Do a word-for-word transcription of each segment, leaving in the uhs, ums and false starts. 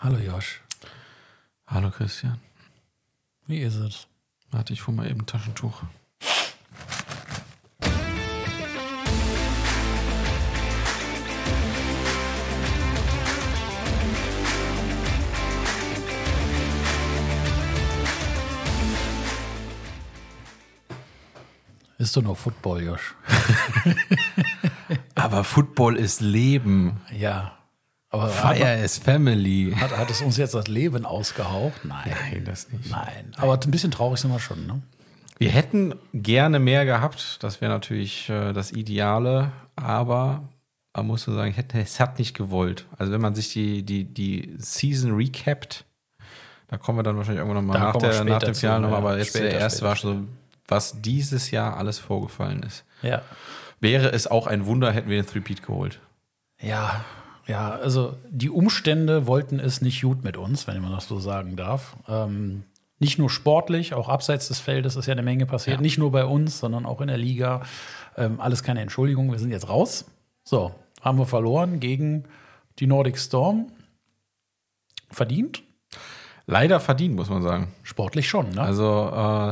Hallo Josh. Hallo Christian. Wie ist es? Warte, ich hol mal eben ein Taschentuch. Ist doch nur Football, Josh. Aber Football ist Leben. Ja. Aber Fire is Family. Hat, hat es uns jetzt das Leben ausgehaucht? Nein. Nein, das nicht. Nein. Aber ein bisschen traurig sind wir schon, ne? Wir hätten gerne mehr gehabt. Das wäre natürlich äh, das Ideale. Aber man muss so sagen, hätte, es hat nicht gewollt. Also wenn man sich die, die, die Season recapt, da kommen wir dann wahrscheinlich irgendwann nochmal nach, der, nach dem Finale nochmal. Aber jetzt später, der erste später. war schon so, was dieses Jahr alles vorgefallen ist. Ja. Wäre es auch ein Wunder, hätten wir den Three-Peat geholt. Ja, ja, also die Umstände wollten es nicht gut mit uns, wenn man das so sagen darf. Ähm, nicht nur sportlich, auch abseits des Feldes ist ja eine Menge passiert. Ja. Nicht nur bei uns, sondern auch in der Liga. Ähm, alles keine Entschuldigung, wir sind jetzt raus. So, haben wir verloren gegen die Nordic Storm. Verdient? Leider verdient, muss man sagen. Sportlich schon, ne? Also, äh,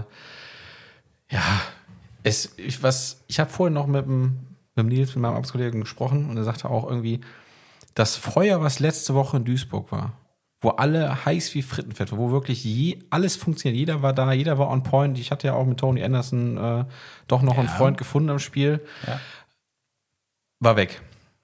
ja, es, ich, was, ich habe vorhin noch mit dem, mit dem Nils, mit meinem Arbeitskollegen gesprochen und er sagte auch irgendwie, das Feuer, was letzte Woche in Duisburg war, wo alle heiß wie Frittenfett waren, wo wirklich je, alles funktioniert, jeder war da, jeder war on point. Ich hatte ja auch mit Tony Anderson äh, doch noch ja. einen Freund gefunden im Spiel, ja. war weg.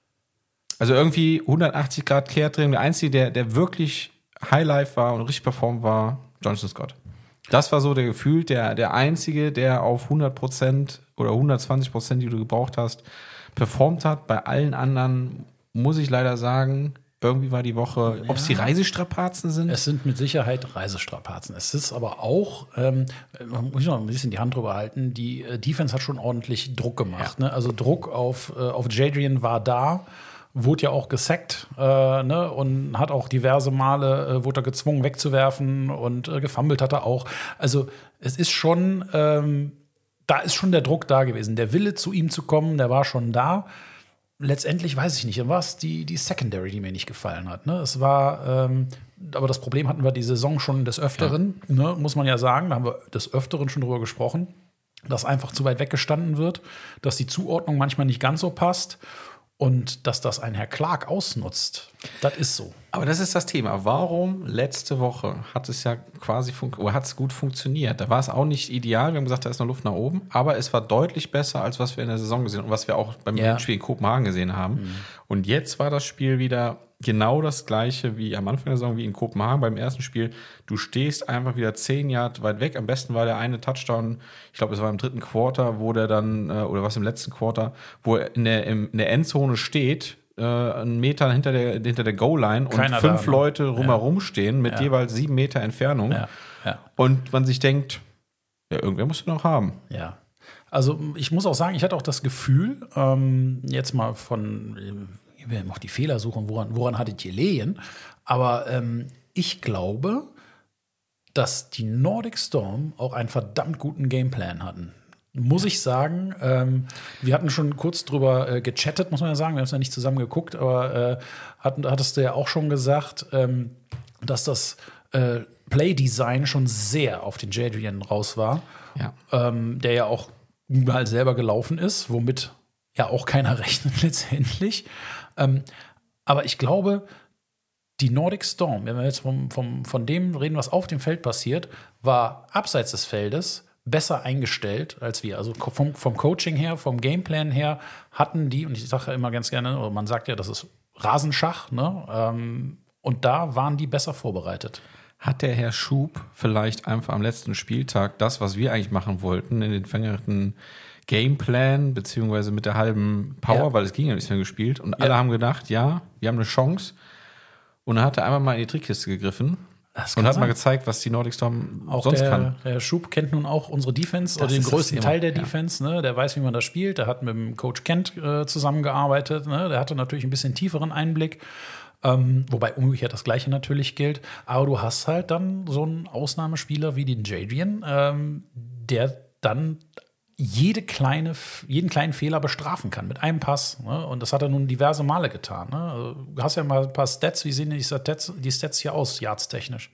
Also irgendwie hundertachtzig Grad Kehrdrehung. Der Einzige, der, der wirklich Highlife war und richtig performt war, Jonathan Scott. Das war so der Gefühl, der, der Einzige, der auf hundert Prozent oder hundertzwanzig Prozent, die du gebraucht hast, performt hat. Bei allen anderen muss ich leider sagen, irgendwie war die Woche, ja. ob es die Reisestrapazen sind? Es sind mit Sicherheit Reisestrapazen. Es ist aber auch, ähm, man muss noch ein bisschen die Hand drüber halten, die äh, Defense hat schon ordentlich Druck gemacht. Ja. Ne? Also Druck auf, äh, auf Jadrian war da, wurde ja auch gesackt äh, ne? und hat auch diverse Male, äh, wurde er gezwungen wegzuwerfen und äh, gefummelt hat er auch. Also es ist schon, ähm, da ist schon der Druck da gewesen. Der Wille zu ihm zu kommen, der war schon da. Letztendlich weiß ich nicht, dann war es die, die Secondary, die mir nicht gefallen hat. Ne? Es war, ähm, aber das Problem hatten wir die Saison schon des Öfteren, ja. ne? muss man ja sagen, da haben wir des Öfteren schon drüber gesprochen, dass einfach zu weit weggestanden wird, dass die Zuordnung manchmal nicht ganz so passt und dass das ein Herr Clark ausnutzt. Das ist so. Aber das ist das Thema. Warum letzte Woche hat es ja quasi fun- oder hat es gut funktioniert? Da war es auch nicht ideal. Wir haben gesagt, da ist noch Luft nach oben. Aber es war deutlich besser, als was wir in der Saison gesehen haben und was wir auch beim ja. Spiel in Kopenhagen gesehen haben. Mhm. Und jetzt war das Spiel wieder genau das Gleiche wie am Anfang der Saison, wie in Kopenhagen beim ersten Spiel. Du stehst einfach wieder zehn Yard weit weg. Am besten war der eine Touchdown, ich glaube, es war im dritten Quarter, wo der dann, oder was im letzten Quarter, wo er in der, in der Endzone steht, äh, einen Meter hinter der, hinter der Goal-Line und Keiner fünf da, ne? Leute rumherum ja. stehen mit ja. jeweils sieben Meter Entfernung. Ja. Ja. Und man sich denkt, ja, irgendwer musst du noch haben. Ja. Also ich muss auch sagen, ich hatte auch das Gefühl, ähm, jetzt mal von, ich will auch die Fehler suchen, woran, woran hattet ihr gelegen? Aber ähm, ich glaube, dass die Nordic Storm auch einen verdammt guten Gameplan hatten. Muss ich sagen, ähm, wir hatten schon kurz drüber äh, gechattet, muss man ja sagen, wir haben es ja nicht zusammen geguckt, aber äh, hatten, hattest du ja auch schon gesagt, ähm, dass das äh, Play-Design schon sehr auf den Jadrian raus war, ja. ähm, der ja auch halt selber gelaufen ist, womit ja auch keiner rechnet letztendlich. Ähm, aber ich glaube, die Nordic Storm, wenn wir jetzt vom, vom, von dem reden, was auf dem Feld passiert, war abseits des Feldes besser eingestellt als wir. Also vom, vom Coaching her, vom Gameplan her hatten die, und ich sage ja immer ganz gerne, oder man sagt ja, das ist Rasenschach, ne? Ähm, und da waren die besser vorbereitet. Hat der Herr Schub vielleicht einfach am letzten Spieltag das, was wir eigentlich machen wollten, in den veränderten Gameplan, beziehungsweise mit der halben Power, ja. weil es ging ja nicht mehr gespielt, und ja. alle haben gedacht, ja, wir haben eine Chance. Und dann hat er einfach mal in die Trickkiste gegriffen und hat sein. mal gezeigt, was die Nordic Storm auch sonst der, kann. Der Schub kennt nun auch unsere Defense, das oder den größten Teil der ja. Defense. Ne? Der weiß, wie man das spielt. Der hat mit dem Coach Kent äh, zusammengearbeitet. Ne? Der hatte natürlich ein bisschen tieferen Einblick. Ähm, wobei umgekehrt das Gleiche natürlich gilt. Aber du hast halt dann so einen Ausnahmespieler wie den Jadrian, ähm, der dann jede kleine, jeden kleinen Fehler bestrafen kann mit einem Pass. Ne? Und das hat er nun diverse Male getan. Ne? Also, du hast ja mal ein paar Stats. Wie sehen die Stats, die Stats hier aus, yardstechnisch?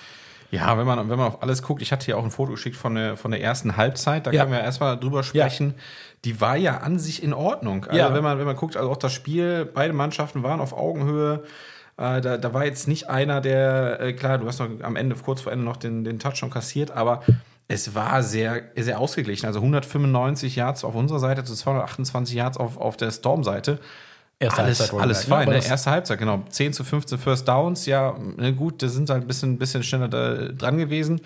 Ja, wenn man, wenn man auf alles guckt, ich hatte hier auch ein Foto geschickt von der, von der ersten Halbzeit, da ja. können wir erstmal drüber sprechen. Ja. Die war ja an sich in Ordnung. Also ja. wenn man, wenn man guckt, also auch das Spiel, beide Mannschaften waren auf Augenhöhe. Äh, da, da war jetzt nicht einer, der, äh, klar, du hast noch am Ende, kurz vor Ende noch den, den Touchdown kassiert, aber es war sehr, sehr ausgeglichen. Also hundertfünfundneunzig Yards auf unserer Seite zu zweihundertachtundzwanzig Yards auf, auf der Storm-Seite. Erste alles, Halbzeit alles fein, ne? Erste Halbzeit, genau. zehn zu fünfzehn First Downs, ja, ne, gut, da sind halt ein bisschen, bisschen schneller da, dran gewesen.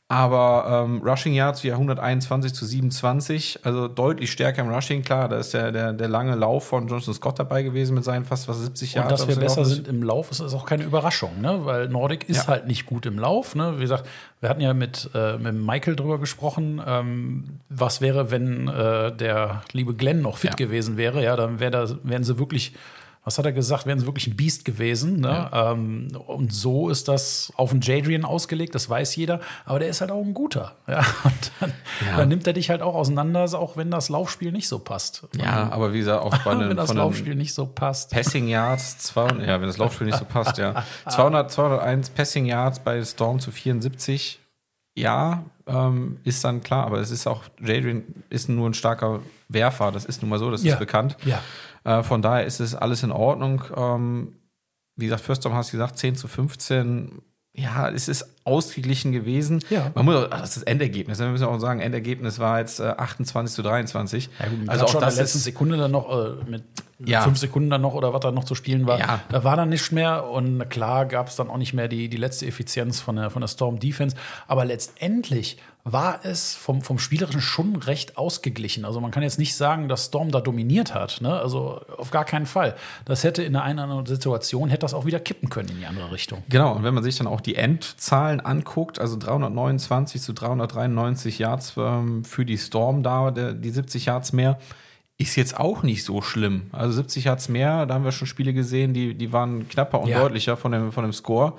Aber ähm, Rushing Yards ja hunderteinundzwanzig zu siebenundzwanzig, also deutlich stärker im Rushing, klar, da ist der, der, der lange Lauf von Jonathan Scott dabei gewesen mit seinen fast was siebzig Jahren. Und dass wir besser sind im Lauf, ist, ist auch keine Überraschung, ne? Weil Nordic ist ja. halt nicht gut im Lauf. Ne? Wie gesagt, wir hatten ja mit, äh, mit Michael drüber gesprochen, ähm, was wäre, wenn äh, der liebe Glenn noch fit ja. gewesen wäre, ja, dann wär da, wären sie wirklich, was hat er gesagt, wären sie wirklich ein Biest gewesen. Ne? Ja. Ähm, und so ist das auf den Jadrian ausgelegt, das weiß jeder. Aber der ist halt auch ein guter. Ja? Und dann, ja. dann nimmt er dich halt auch auseinander, auch wenn das Laufspiel nicht so passt. Ja, aber wie gesagt, auch bei einem, wenn das von Laufspiel nicht so passt. Passing Yards, zweihundert, ja, wenn das Laufspiel nicht so passt, ja. zweihundert, zweihunderteins Passing Yards bei Storm zu vierundsiebzig. Ja, ähm, ist dann klar, aber es ist auch, Jadrian ist nur ein starker Werfer, das ist nun mal so, das ja. ist bekannt. Ja. Äh, von daher ist es alles in Ordnung. Ähm, wie gesagt, First Down hast du gesagt, zehn zu fünfzehn. Ja, es ist ausgeglichen gewesen. Ja. Man muss auch, das ist das Endergebnis. Wir müssen auch sagen, Endergebnis war jetzt äh, achtundzwanzig zu dreiundzwanzig. Ja, gut, also auch schon das in der letzten ist, Sekunde dann noch, äh, mit ja. fünf Sekunden dann noch oder was da noch zu spielen war. Ja. Da war dann nichts mehr und klar gab es dann auch nicht mehr die, die letzte Effizienz von der, von der Storm Defense. Aber letztendlich war es vom, vom Spielerischen schon recht ausgeglichen. Also man kann jetzt nicht sagen, dass Storm da dominiert hat. Ne? Also auf gar keinen Fall. Das hätte in einer einen oder anderen Situation, hätte das auch wieder kippen können in die andere Richtung. Genau, und wenn man sich dann auch die Endzahlen anguckt, also dreihundertneunundzwanzig zu dreihundertdreiundneunzig Yards ähm, für die Storm da, der, die siebzig Yards mehr, ist jetzt auch nicht so schlimm. Also siebzig Yards mehr, da haben wir schon Spiele gesehen, die, die waren knapper und ja. deutlicher von dem, von dem Score.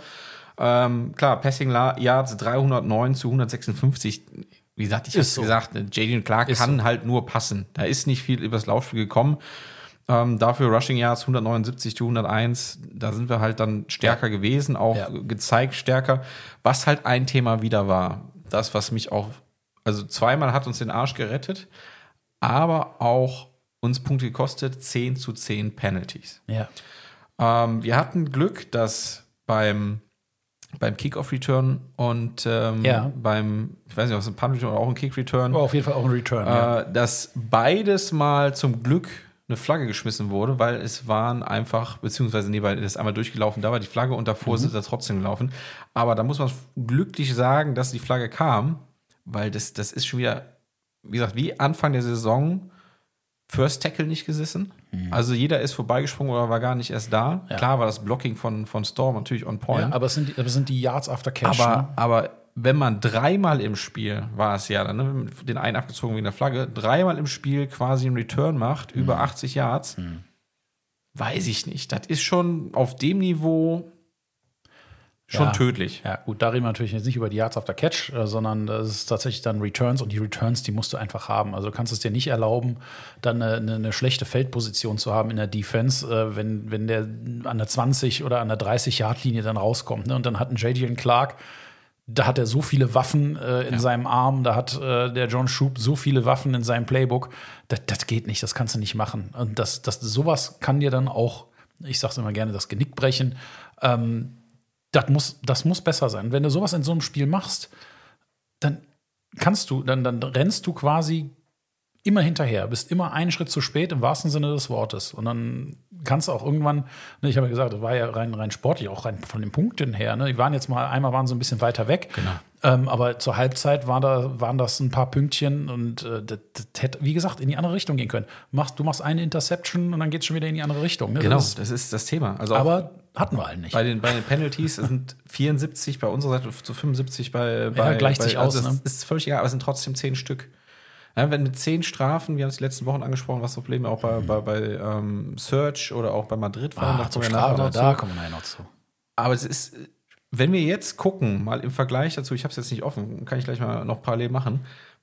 Ähm, klar, Passing Yards dreihundertneun zu hundertsechsundfünfzig. Wie gesagt, ich habe so. gesagt, Jadrian Clark ist kann so. halt nur passen. Da ist nicht viel übers Laufspiel gekommen. Ähm, dafür Rushing Yards hundertneunundsiebzig zu hunderteins. Da sind wir halt dann stärker ja. gewesen, auch ja. gezeigt stärker. Was halt ein Thema wieder war, das, was mich auch, also zweimal hat uns den Arsch gerettet, aber auch uns Punkte gekostet, zehn zu zehn Penalties. Ja. Ähm, wir hatten Glück, dass beim beim Kickoff-Return und ähm, ja. beim, ich weiß nicht, ob es ein Punt-Return oder auch ein Kick-Return. War auf jeden Fall auch ein Return, äh, ja. Dass beides mal zum Glück eine Flagge geschmissen wurde, weil es waren einfach, beziehungsweise nee, weil das einmal durchgelaufen, da war die Flagge und davor mhm. sind sie trotzdem gelaufen. Aber da muss man glücklich sagen, dass die Flagge kam, weil das, das ist schon wieder, wie gesagt, wie Anfang der Saison First Tackle nicht gesessen. Mhm. Also jeder ist vorbeigesprungen oder war gar nicht erst da. Ja. Klar war das Blocking von, von Storm natürlich on point. Ja, aber es sind, aber es sind die Yards after Catch. Aber, ne? aber wenn man dreimal im Spiel, war es ja dann, ne, den einen abgezogen wegen der Flagge, dreimal im Spiel quasi einen Return macht, mhm. über achtzig Yards, mhm. weiß ich nicht. Das ist schon auf dem Niveau schon ja, tödlich. Ja, gut, da reden wir natürlich jetzt nicht über die Yards after Catch, äh, sondern das ist tatsächlich dann Returns und die Returns, die musst du einfach haben. Also du kannst es dir nicht erlauben, dann eine, eine, eine schlechte Feldposition zu haben in der Defense, äh, wenn, wenn der an der zwanzig oder an der dreißig-Yard-Linie dann rauskommt. Ne? Und dann hat ein Jadrian Clark, da hat er so viele Waffen äh, in ja. seinem Arm, da hat äh, der John Shoop so viele Waffen in seinem Playbook. Das, das geht nicht, das kannst du nicht machen. Und das, das, sowas kann dir dann auch, ich sag's immer gerne, das Genick brechen. Ähm, Das muss, das muss besser sein. Wenn du sowas in so einem Spiel machst, dann kannst du, dann, dann rennst du quasi immer hinterher, bist immer einen Schritt zu spät im wahrsten Sinne des Wortes. Und dann kannst du auch irgendwann, ne, ich habe ja gesagt, das war ja rein, rein sportlich, auch rein von den Punkten her. Ne, die waren jetzt mal, einmal waren sie ein bisschen weiter weg. Genau. Ähm, aber zur Halbzeit war da, waren das ein paar Pünktchen und äh, das, das hätte, wie gesagt, in die andere Richtung gehen können. Machst, du machst eine Interception und dann geht es schon wieder in die andere Richtung. Ne? Genau, das ist, das ist das Thema. Also aber hatten wir halt nicht. Bei den, bei den Penalties sind vierundsiebzig bei unserer Seite zu fünfundsiebzig bei, bei ja, gleicht bei, sich also aus. Das ne? ist völlig egal, aber es sind trotzdem zehn Stück. Ja, wenn mit zehn Strafen, wir haben es die letzten Wochen angesprochen, was Probleme auch bei, mhm. bei, bei ähm, Search oder auch bei Madrid waren. Ah, da zum kommen wir Strafe, nachher da kommen wir nachher noch zu. Aber es ist, wenn wir jetzt gucken, mal im Vergleich dazu, ich habe es jetzt nicht offen, kann ich gleich mal noch parallel machen,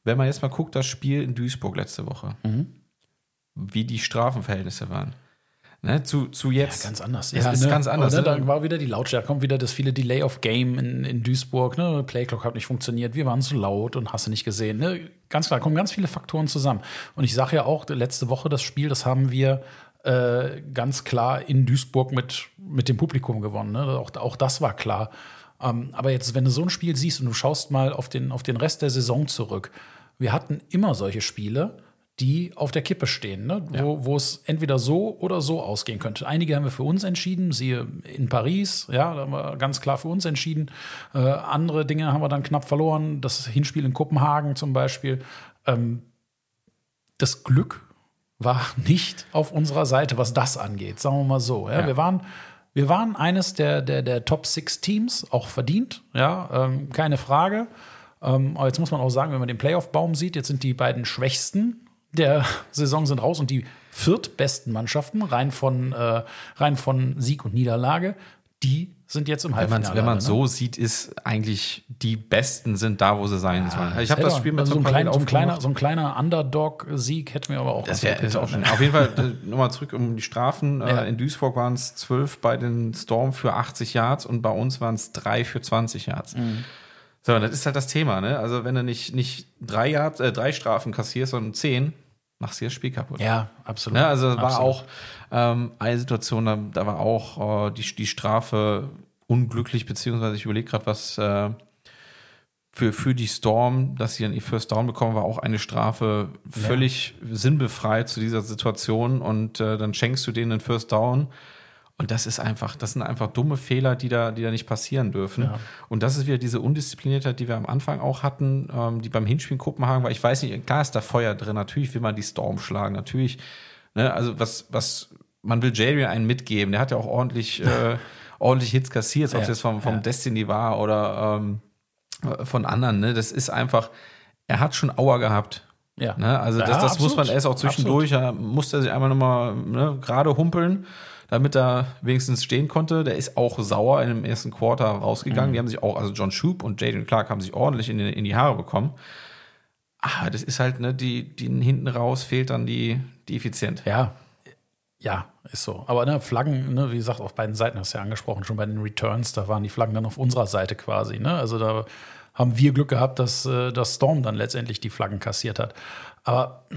wenn man jetzt mal guckt, das Spiel in Duisburg letzte Woche, mhm. wie die Strafenverhältnisse waren. Ne, zu, zu jetzt. Ja, ganz anders. Es ja, ist ne? ganz anders. Ne? Ne? Dann war wieder die Lautstärke, kommt wieder das viele Delay of Game in, in Duisburg. Ne? Playclock hat nicht funktioniert, wir waren zu laut und hast du nicht gesehen. Ne? Ganz klar, kommen ganz viele Faktoren zusammen. Und ich sage ja auch, letzte Woche das Spiel, das haben wir äh, ganz klar in Duisburg mit, mit dem Publikum gewonnen. Ne? Auch, auch das war klar. Ähm, aber jetzt, wenn du so ein Spiel siehst und du schaust mal auf den, auf den Rest der Saison zurück, wir hatten immer solche Spiele, die auf der Kippe stehen, ne? Ja. wo, wo es entweder so oder so ausgehen könnte. Einige haben wir für uns entschieden, siehe in Paris, ja, da haben wir ganz klar für uns entschieden. Äh, andere Dinge haben wir dann knapp verloren, das Hinspiel in Kopenhagen zum Beispiel. Ähm, das Glück war nicht auf unserer Seite, was das angeht, sagen wir mal so. Ja? Ja. Wir waren Wir waren eines der, der, der Top Six Teams, auch verdient, ja, ähm, keine Frage. Ähm, aber jetzt muss man auch sagen, wenn man den Playoff-Baum sieht, jetzt sind die beiden schwächsten der Saison sind raus und die viertbesten Mannschaften, rein von, äh, rein von Sieg und Niederlage, die sind jetzt im Halbfinale. Wenn man es ne? so sieht, ist eigentlich die Besten sind da, wo sie sein sollen. Ja, ich habe das Spiel mit also so, ein klein, so, ein kleiner, aufgemacht. so ein kleiner Underdog-Sieg hätten wir aber auch. Das wäre auch schon. Auf jeden Fall nochmal zurück um die Strafen. Ja. In Duisburg waren es zwölf bei den Storm für achtzig Yards und bei uns waren es drei für zwanzig Yards. Mhm. So, das ist halt das Thema, ne? Also wenn du nicht, nicht drei, Yards, äh, drei Strafen kassierst, sondern zehn, machst du das Spiel kaputt. Ja, absolut. Ne? Also es war absolut. auch ähm, eine Situation, da, da war auch äh, die, die Strafe unglücklich, beziehungsweise ich überlege gerade, was äh, für, für die Storm, dass sie dann ihr First Down bekommen, war auch eine Strafe völlig ja. sinnbefreit zu dieser Situation und äh, dann schenkst du denen einen First Down. Und das ist einfach, das sind einfach dumme Fehler, die da, die da nicht passieren dürfen. Ja. Und das ist wieder diese Undiszipliniertheit, die wir am Anfang auch hatten, ähm, die beim Hinspiel in Kopenhagen war. Ich weiß nicht, klar ist da Feuer drin, natürlich will man die Storm schlagen, natürlich. Ne, also was, was, man will Jadrian einen mitgeben, der hat ja auch ordentlich, äh, ordentlich Hits kassiert, ob es ja. jetzt vom, vom ja. Destiny war oder ähm, von anderen. Ne? Das ist einfach, er hat schon Aua gehabt. Ja. Ne? Also ja, das, das muss man erst auch zwischendurch, da musste er sich einmal nochmal ne, gerade humpeln, damit er wenigstens stehen konnte. Der ist auch sauer in dem ersten Quarter rausgegangen. Mhm. Die haben sich auch, also John Shoup und Jadrian Clark haben sich ordentlich in die, in die Haare bekommen. Aber das ist halt, ne, die, die hinten raus fehlt dann die, die Effizienz. Ja, ja, ist so. Aber ne, Flaggen, ne, wie gesagt, auf beiden Seiten hast du ja angesprochen, schon bei den Returns, da waren die Flaggen dann auf unserer Seite quasi. Ne? Also da haben wir Glück gehabt, dass äh, das Storm dann letztendlich die Flaggen kassiert hat. Aber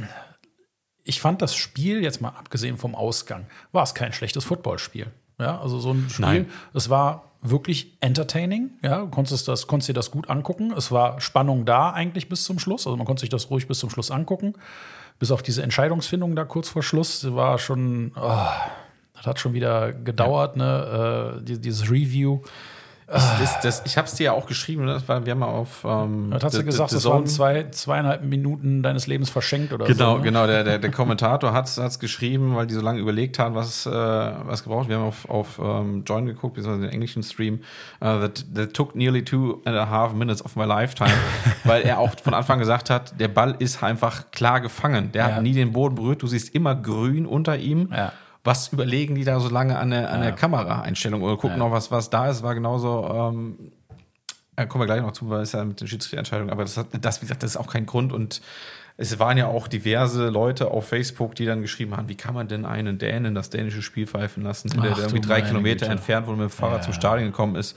ich fand das Spiel, jetzt mal abgesehen vom Ausgang, war es kein schlechtes Footballspiel. Ja, also so ein Spiel, Nein. Es war wirklich entertaining. Ja, du konntest, das, konntest dir das gut angucken. Es war Spannung da eigentlich bis zum Schluss. Also man konnte sich das ruhig bis zum Schluss angucken. Bis auf diese Entscheidungsfindung da kurz vor Schluss war schon, oh, das hat schon wieder gedauert, ja. ne? Äh, dieses Review. Das, das, das, ich habe es dir ja auch geschrieben, ne? Das war, wir haben mal auf. Ähm, das hast du gesagt, das waren zwei, zweieinhalb Minuten deines Lebens verschenkt oder genau, so. Ne? Genau, der, der, der Kommentator hat es geschrieben, weil die so lange überlegt haben, was, äh, was gebraucht. Wir haben auf, auf um, Join geguckt, beziehungsweise den englischen Stream. Uh, that, that took nearly two and a half minutes of my lifetime, weil er auch von Anfang gesagt hat, der Ball ist einfach klar gefangen. Der ja. hat nie den Boden berührt. Du siehst immer grün unter ihm. Ja. Was überlegen die da so lange an der, an der ja. Kameraeinstellung oder gucken ja. noch, was, was da ist, war genauso, ähm, da kommen wir gleich noch zu, weil es ja mit den Schiedsrichterentscheidungen, aber das, hat, das, wie gesagt, das ist auch kein Grund und es waren ja auch diverse Leute auf Facebook, die dann geschrieben haben, wie kann man denn einen Dänen das dänische Spiel pfeifen lassen, Ach, der, der irgendwie drei Kilometer Güte. entfernt, wo er mit dem Fahrrad ja. zum Stadion gekommen ist.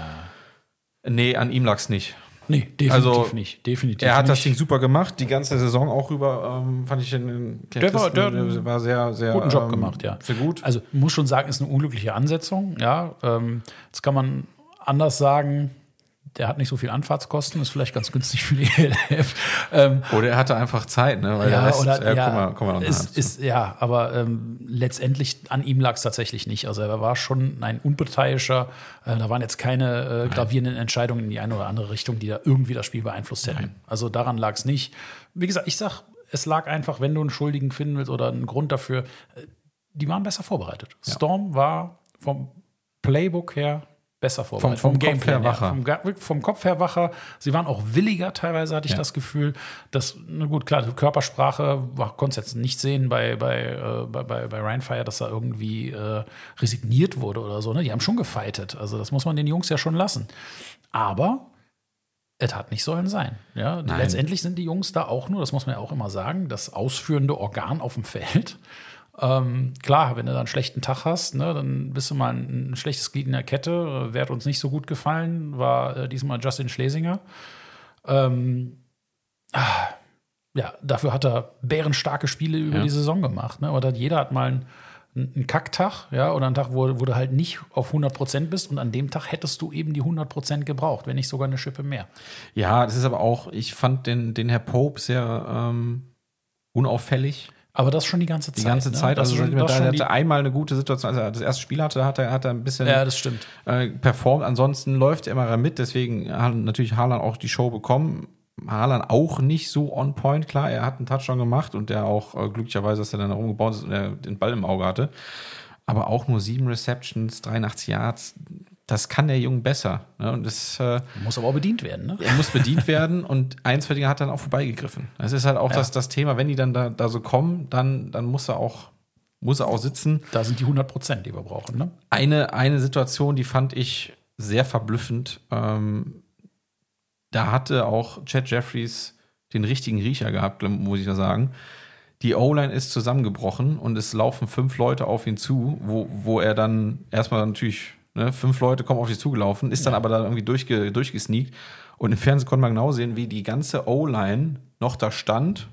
Ja. Nee, an ihm lag es nicht. Nee, definitiv also, nicht. Definitiv er hat nicht. das Ding super gemacht, die ganze Saison auch rüber, ähm, fand ich den der war, der, der war sehr, sehr guten Job ähm, gemacht, ja. Sehr gut. Also muss schon sagen, ist eine unglückliche Ansetzung, ja. Ähm, jetzt kann man anders sagen, der hat nicht so viel Anfahrtskosten, ist vielleicht ganz günstig für die L F. Ähm, oder er hatte einfach Zeit, ne? Weil ja, der Rest, oder, äh, ja, guck mal, guck mal ist, ist, ja, aber ähm, letztendlich an ihm lag es tatsächlich nicht. Also er war schon ein unparteiischer, äh, da waren jetzt keine äh, gravierenden Entscheidungen in die eine oder andere Richtung, die da irgendwie das Spiel beeinflusst hätten. Nein. Also daran lag es nicht. Wie gesagt, ich sag, es lag einfach, wenn du einen Schuldigen finden willst oder einen Grund dafür, äh, die waren besser vorbereitet. Ja. Storm war vom Playbook her besser vorbereitet. Vom, vom, vom Kopf her wacher. Vom, vom Kopf her wacher. Sie waren auch williger teilweise, hatte ich ja. das Gefühl. Dass, na gut, klar, die Körpersprache konntest jetzt nicht sehen bei, bei, äh, bei, bei, bei Rheinfire, dass er irgendwie äh, resigniert wurde oder so. Ne? Die haben schon gefightet. Also das muss man den Jungs ja schon lassen. Aber Es hat nicht sollen sein. Ja, Nein. Letztendlich sind die Jungs da auch nur, das muss man ja auch immer sagen, das ausführende Organ auf dem Feld. Ähm, klar, wenn du da einen schlechten Tag hast, ne, dann bist du mal ein, ein schlechtes Glied in der Kette. Wer hat uns nicht so gut gefallen, war äh, diesmal Justin Schlesinger. Ähm, ah, ja, dafür hat er bärenstarke Spiele über ja. die Saison gemacht. Ne? Oder jeder hat mal einen, einen Kacktag, ja, oder einen Tag, wo, wo du halt nicht auf hundert Prozent bist. Und an dem Tag hättest du eben die hundert Prozent gebraucht, wenn nicht sogar eine Schippe mehr. Ja, das ist aber auch, ich fand den, den Herr Pope sehr ähm, unauffällig. Aber das schon die ganze Zeit. Die ganze Zeit. Ne? Also schon, da hatte er einmal eine gute Situation, als er das erste Spiel hatte, hat er, hat er ein bisschen ja, das stimmt. Äh, performt. Ansonsten läuft er immer mit, deswegen hat natürlich Haaland auch die Show bekommen. Haaland auch nicht so on point, klar, er hat einen Touchdown gemacht und der auch äh, glücklicherweise, dass er dann rumgebaut ist und er den Ball im Auge hatte. Aber auch nur sieben Receptions, dreiundachtzig Yards, das kann der Junge besser. Ne? Und das äh, muss aber auch bedient werden, ne? Er muss bedient werden und ein, zwei Dinge hat dann auch vorbeigegriffen. Das ist halt auch ja. das, das Thema, wenn die dann da, da so kommen, dann, dann muss er auch muss er auch sitzen. Da sind die hundert Prozent, die wir brauchen, ne? Eine, eine Situation, die fand ich sehr verblüffend. Ähm, da hatte auch Chad Jeffries den richtigen Riecher gehabt, muss ich da sagen. Die O-Line ist zusammengebrochen und es laufen fünf Leute auf ihn zu, wo, wo er dann erstmal natürlich, ne, fünf Leute kommen auf dich zugelaufen, ist dann ja. aber dann irgendwie durchge, durchgesneakt. Und im Fernsehen konnte man genau sehen, wie die ganze O-Line noch da stand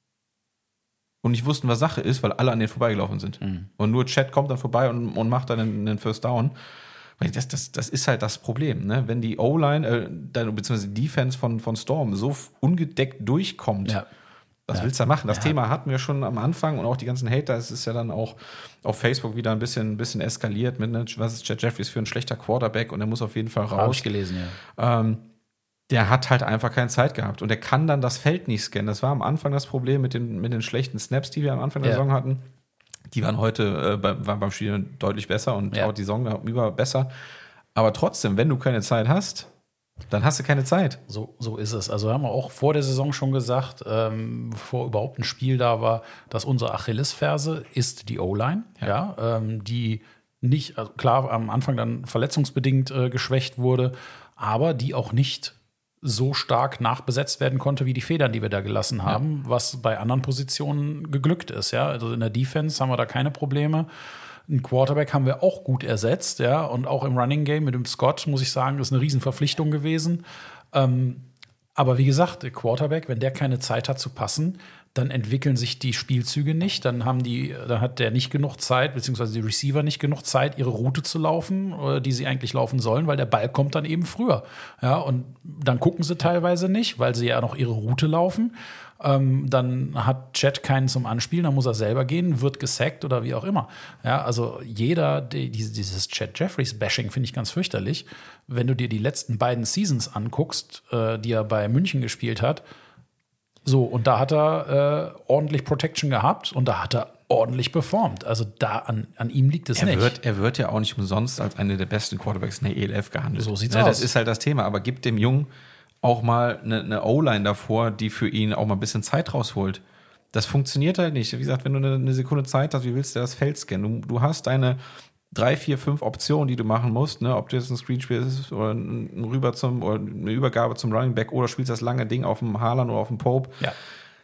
und nicht wussten, was Sache ist, weil alle an denen vorbeigelaufen sind. Mhm. Und nur Chad kommt dann vorbei und, und macht dann einen, einen First Down. Weil das, das, das ist halt das Problem, ne? Wenn die O-Line, äh, beziehungsweise die Defense von, von Storm so ungedeckt durchkommt, ja. was ja. willst du da machen? Das ja. Thema hatten wir schon am Anfang und auch die ganzen Hater, es ist ja dann auch auf Facebook wieder ein bisschen, ein bisschen eskaliert mit, ne, was ist Chad Jeffries für ein schlechter Quarterback und der muss auf jeden Fall raus. Habe ich gelesen, ja. Ähm, der hat halt einfach keine Zeit gehabt und der kann dann das Feld nicht scannen. Das war am Anfang das Problem mit den, mit den schlechten Snaps, die wir am Anfang der ja. Saison hatten. Die waren heute, äh, bei, waren beim Spiel deutlich besser und ja. auch die Saison über besser. Aber trotzdem, wenn du keine Zeit hast, dann hast du keine Zeit. So, so ist es. Also haben wir auch vor der Saison schon gesagt, ähm, bevor überhaupt ein Spiel da war, dass unsere Achillesferse ist die O-Line, ja. ja ähm, die nicht, also klar, am Anfang dann verletzungsbedingt äh, geschwächt wurde, aber die auch nicht so stark nachbesetzt werden konnte, wie die Federn, die wir da gelassen haben, ja. was bei anderen Positionen geglückt ist. Ja? Also in der Defense haben wir da keine Probleme. Ein Quarterback haben wir auch gut ersetzt, ja, und auch im Running Game mit dem Scott, muss ich sagen, ist eine Riesenverpflichtung gewesen. Ähm, aber wie gesagt, der Quarterback, wenn der keine Zeit hat zu passen, dann entwickeln sich die Spielzüge nicht, dann haben die, dann hat der nicht genug Zeit, beziehungsweise die Receiver nicht genug Zeit, ihre Route zu laufen, die sie eigentlich laufen sollen, weil der Ball kommt dann eben früher. Ja, und dann gucken sie teilweise nicht, weil sie ja noch ihre Route laufen. Ähm, dann hat Chad keinen zum Anspielen, dann muss er selber gehen, wird gesackt oder wie auch immer. Ja, also jeder, die, dieses Chad Jeffries-Bashing finde ich ganz fürchterlich. Wenn du dir die letzten beiden Seasons anguckst, äh, die er bei München gespielt hat, so, und da hat er äh, ordentlich Protection gehabt und da hat er ordentlich performt. Also da an, an ihm liegt es er nicht. Wird, er wird ja auch nicht umsonst als einer der besten Quarterbacks in der E L F gehandelt. So sieht's ja, aus. Das ist halt das Thema. Aber gib dem Jungen auch mal eine, eine O-Line davor, die für ihn auch mal ein bisschen Zeit rausholt. Das funktioniert halt nicht. Wie gesagt, wenn du eine, eine Sekunde Zeit hast, wie willst du das Feld scannen? Du, du hast deine drei, vier, fünf Optionen, die du machen musst, ne? Ob du jetzt ein Screen spielst oder ein Rüber zum, oder eine Übergabe zum Running Back oder spielst das lange Ding auf dem Haaland oder auf dem Pope. Ja.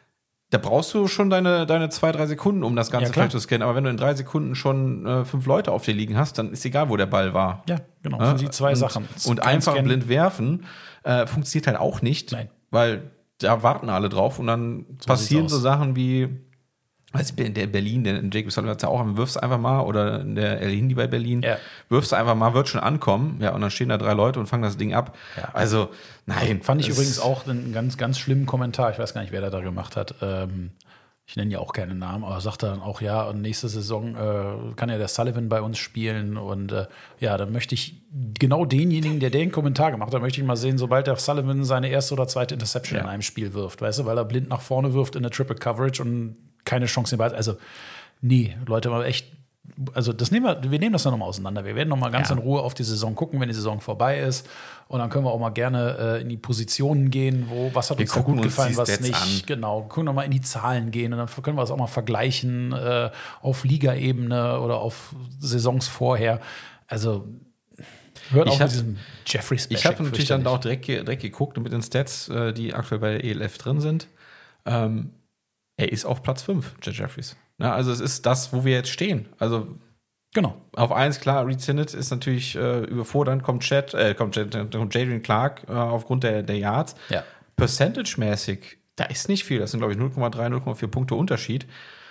Da brauchst du schon deine, deine zwei, drei Sekunden, um das ganze ja, Feld zu scannen. Aber wenn du in drei Sekunden schon äh, fünf Leute auf dir liegen hast, dann ist egal, wo der Ball war. Ja, genau. Das sind die zwei und, Sachen. Und einfach Scan. blind werfen äh, funktioniert halt auch nicht. Nein. Weil da warten alle drauf und dann so passieren so Sachen wie, also in der Berlin, der Jacob Sullivan hat ja auch, wirfst einfach mal, oder in der El Hindi bei Berlin, ja. wirfst einfach mal, wird schon ankommen, ja, und dann stehen da drei Leute und fangen das Ding ab. Ja. Also, nein. Fand ich übrigens auch einen ganz, ganz schlimmen Kommentar, ich weiß gar nicht, wer da, da gemacht hat. Ähm, ich nenne ja auch keine Namen, aber sagt dann auch, ja, und nächste Saison äh, kann ja der Sullivan bei uns spielen und äh, ja, dann möchte ich genau denjenigen, der den Kommentar gemacht hat, möchte ich mal sehen, sobald der Sullivan seine erste oder zweite Interception ja. in einem Spiel wirft, weißt du, weil er blind nach vorne wirft in der Triple Coverage und keine Chance mehr. Also, nee, Leute, mal echt, also das nehmen wir, wir nehmen das dann nochmal auseinander. Wir werden nochmal ganz ja. in Ruhe auf die Saison gucken, wenn die Saison vorbei ist. Und dann können wir auch mal gerne äh, in die Positionen gehen, wo, was hat wir uns da gut gefallen, was Stats nicht. An. Genau, wir können nochmal in die Zahlen gehen und dann können wir das auch mal vergleichen äh, auf Ligaebene oder auf Saisons vorher. Also, Hört Ich auch hab- mit diesem Jeffrey-Special. Ich habe natürlich dann auch direkt, ge- direkt geguckt mit den Stats, äh, die aktuell bei der E L F drin sind. Ähm, er ist auf Platz fünf, Jet Jeffries. Na, also es ist das, wo wir jetzt stehen. Also Genau. auf eins, klar, Reed Sinnett ist natürlich äh, überfordernd, kommt Chad, äh, kommt, Chad, äh, kommt Jadrian Clark äh, aufgrund der, der Yards. Ja. Percentage-mäßig, da ist nicht viel. Das sind, glaube ich, null Komma drei, null Komma vier Punkte Unterschied.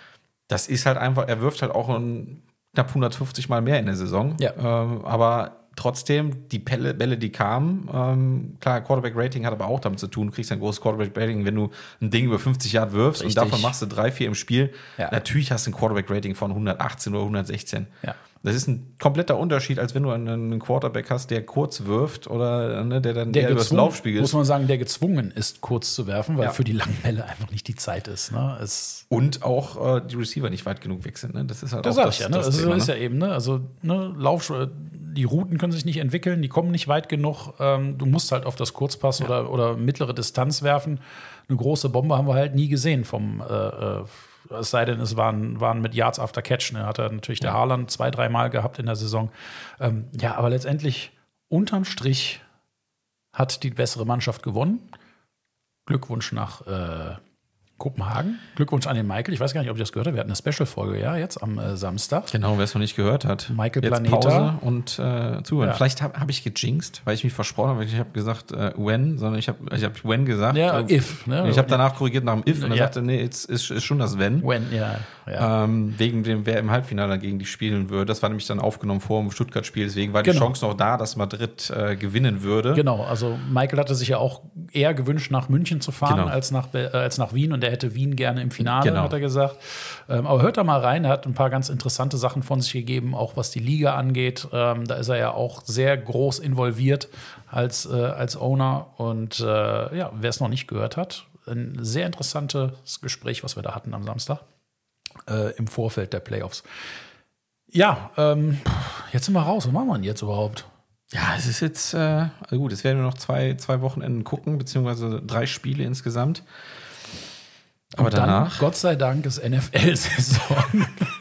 Das ist halt einfach, er wirft halt auch ein, knapp hundertfünfzig Mal mehr in der Saison. Ja. Ähm, aber trotzdem, die Bälle, Bälle die kamen, ähm, klar, Quarterback-Rating hat aber auch damit zu tun. Du kriegst ein großes Quarterback-Rating, wenn du ein Ding über fünfzig Yard wirfst Richtig. und davon machst du drei, vier im Spiel. Ja. Natürlich hast du ein Quarterback-Rating von hundertachtzehn oder hundertsechzehn. Ja. Das ist ein kompletter Unterschied, als wenn du einen, einen Quarterback hast, der kurz wirft oder ne, der dann Der eher übers gezwungen, Laufspiel muss ist. man sagen, der gezwungen ist, kurz zu werfen, weil Ja. für die langen Bälle einfach nicht die Zeit ist. Ne? Es, Und auch äh, die Receiver nicht weit genug weg sind. Ne? Das ist halt das auch sag ich ja. Ne? das Das Thema, ist ne? ja eben, ne? Also ne, Lauf, die Routen können sich nicht entwickeln, die kommen nicht weit genug. Ähm, du musst halt auf das Kurzpass oder, oder mittlere Distanz werfen. Eine große Bombe haben wir halt nie gesehen vom äh, äh, es sei denn, es waren, waren mit Yards after Catch. Ne? Hat er natürlich der Haaland zwei, dreimal gehabt in der Saison. Ähm, ja, aber letztendlich unterm Strich hat die bessere Mannschaft gewonnen. Glückwunsch nach äh, Kopenhagen. Glückwunsch an den Michael. Ich weiß gar nicht, ob ihr das gehört habt. Wir hatten eine Special-Folge, ja, jetzt am äh, Samstag. Genau, wer es noch nicht gehört hat. Michael Jetzt Planeta. Pause und äh, zuhören. Ja. Vielleicht habe hab ich gejinxt, weil ich mich versprochen habe. Ich habe gesagt äh, when, sondern ich habe ich hab when gesagt. Ja, Äh, if. Ne? Ich habe danach korrigiert nach dem if und er Ja. sagte, nee, jetzt ist, ist schon das wenn. When, ja. ja. Ähm, wegen dem, wer im Halbfinale dagegen die spielen würde. Das war nämlich dann aufgenommen vor dem Stuttgart-Spiel. Deswegen war die Genau. Chance noch da, dass Madrid äh, gewinnen würde. Genau, also Michael hatte sich ja auch eher gewünscht, nach München zu fahren, Genau. als, nach, Be- äh, als nach Wien. Und er hätte Wien gerne im Finale, Genau. hat er gesagt. Ähm, aber hört da mal rein, er hat ein paar ganz interessante Sachen von sich gegeben, auch was die Liga angeht. Ähm, da ist er ja auch sehr groß involviert als, äh, als Owner. Und äh, ja, wer es noch nicht gehört hat, ein sehr interessantes Gespräch, was wir da hatten am Samstag äh, im Vorfeld der Playoffs. Ja, ähm, jetzt sind wir raus. Was machen wir denn jetzt überhaupt? Ja, es ist jetzt, äh, also gut, es werden wir noch zwei, zwei Wochenenden gucken, beziehungsweise drei Spiele insgesamt. Aber Und dann, danach. Gott sei Dank, ist N F L-Saison.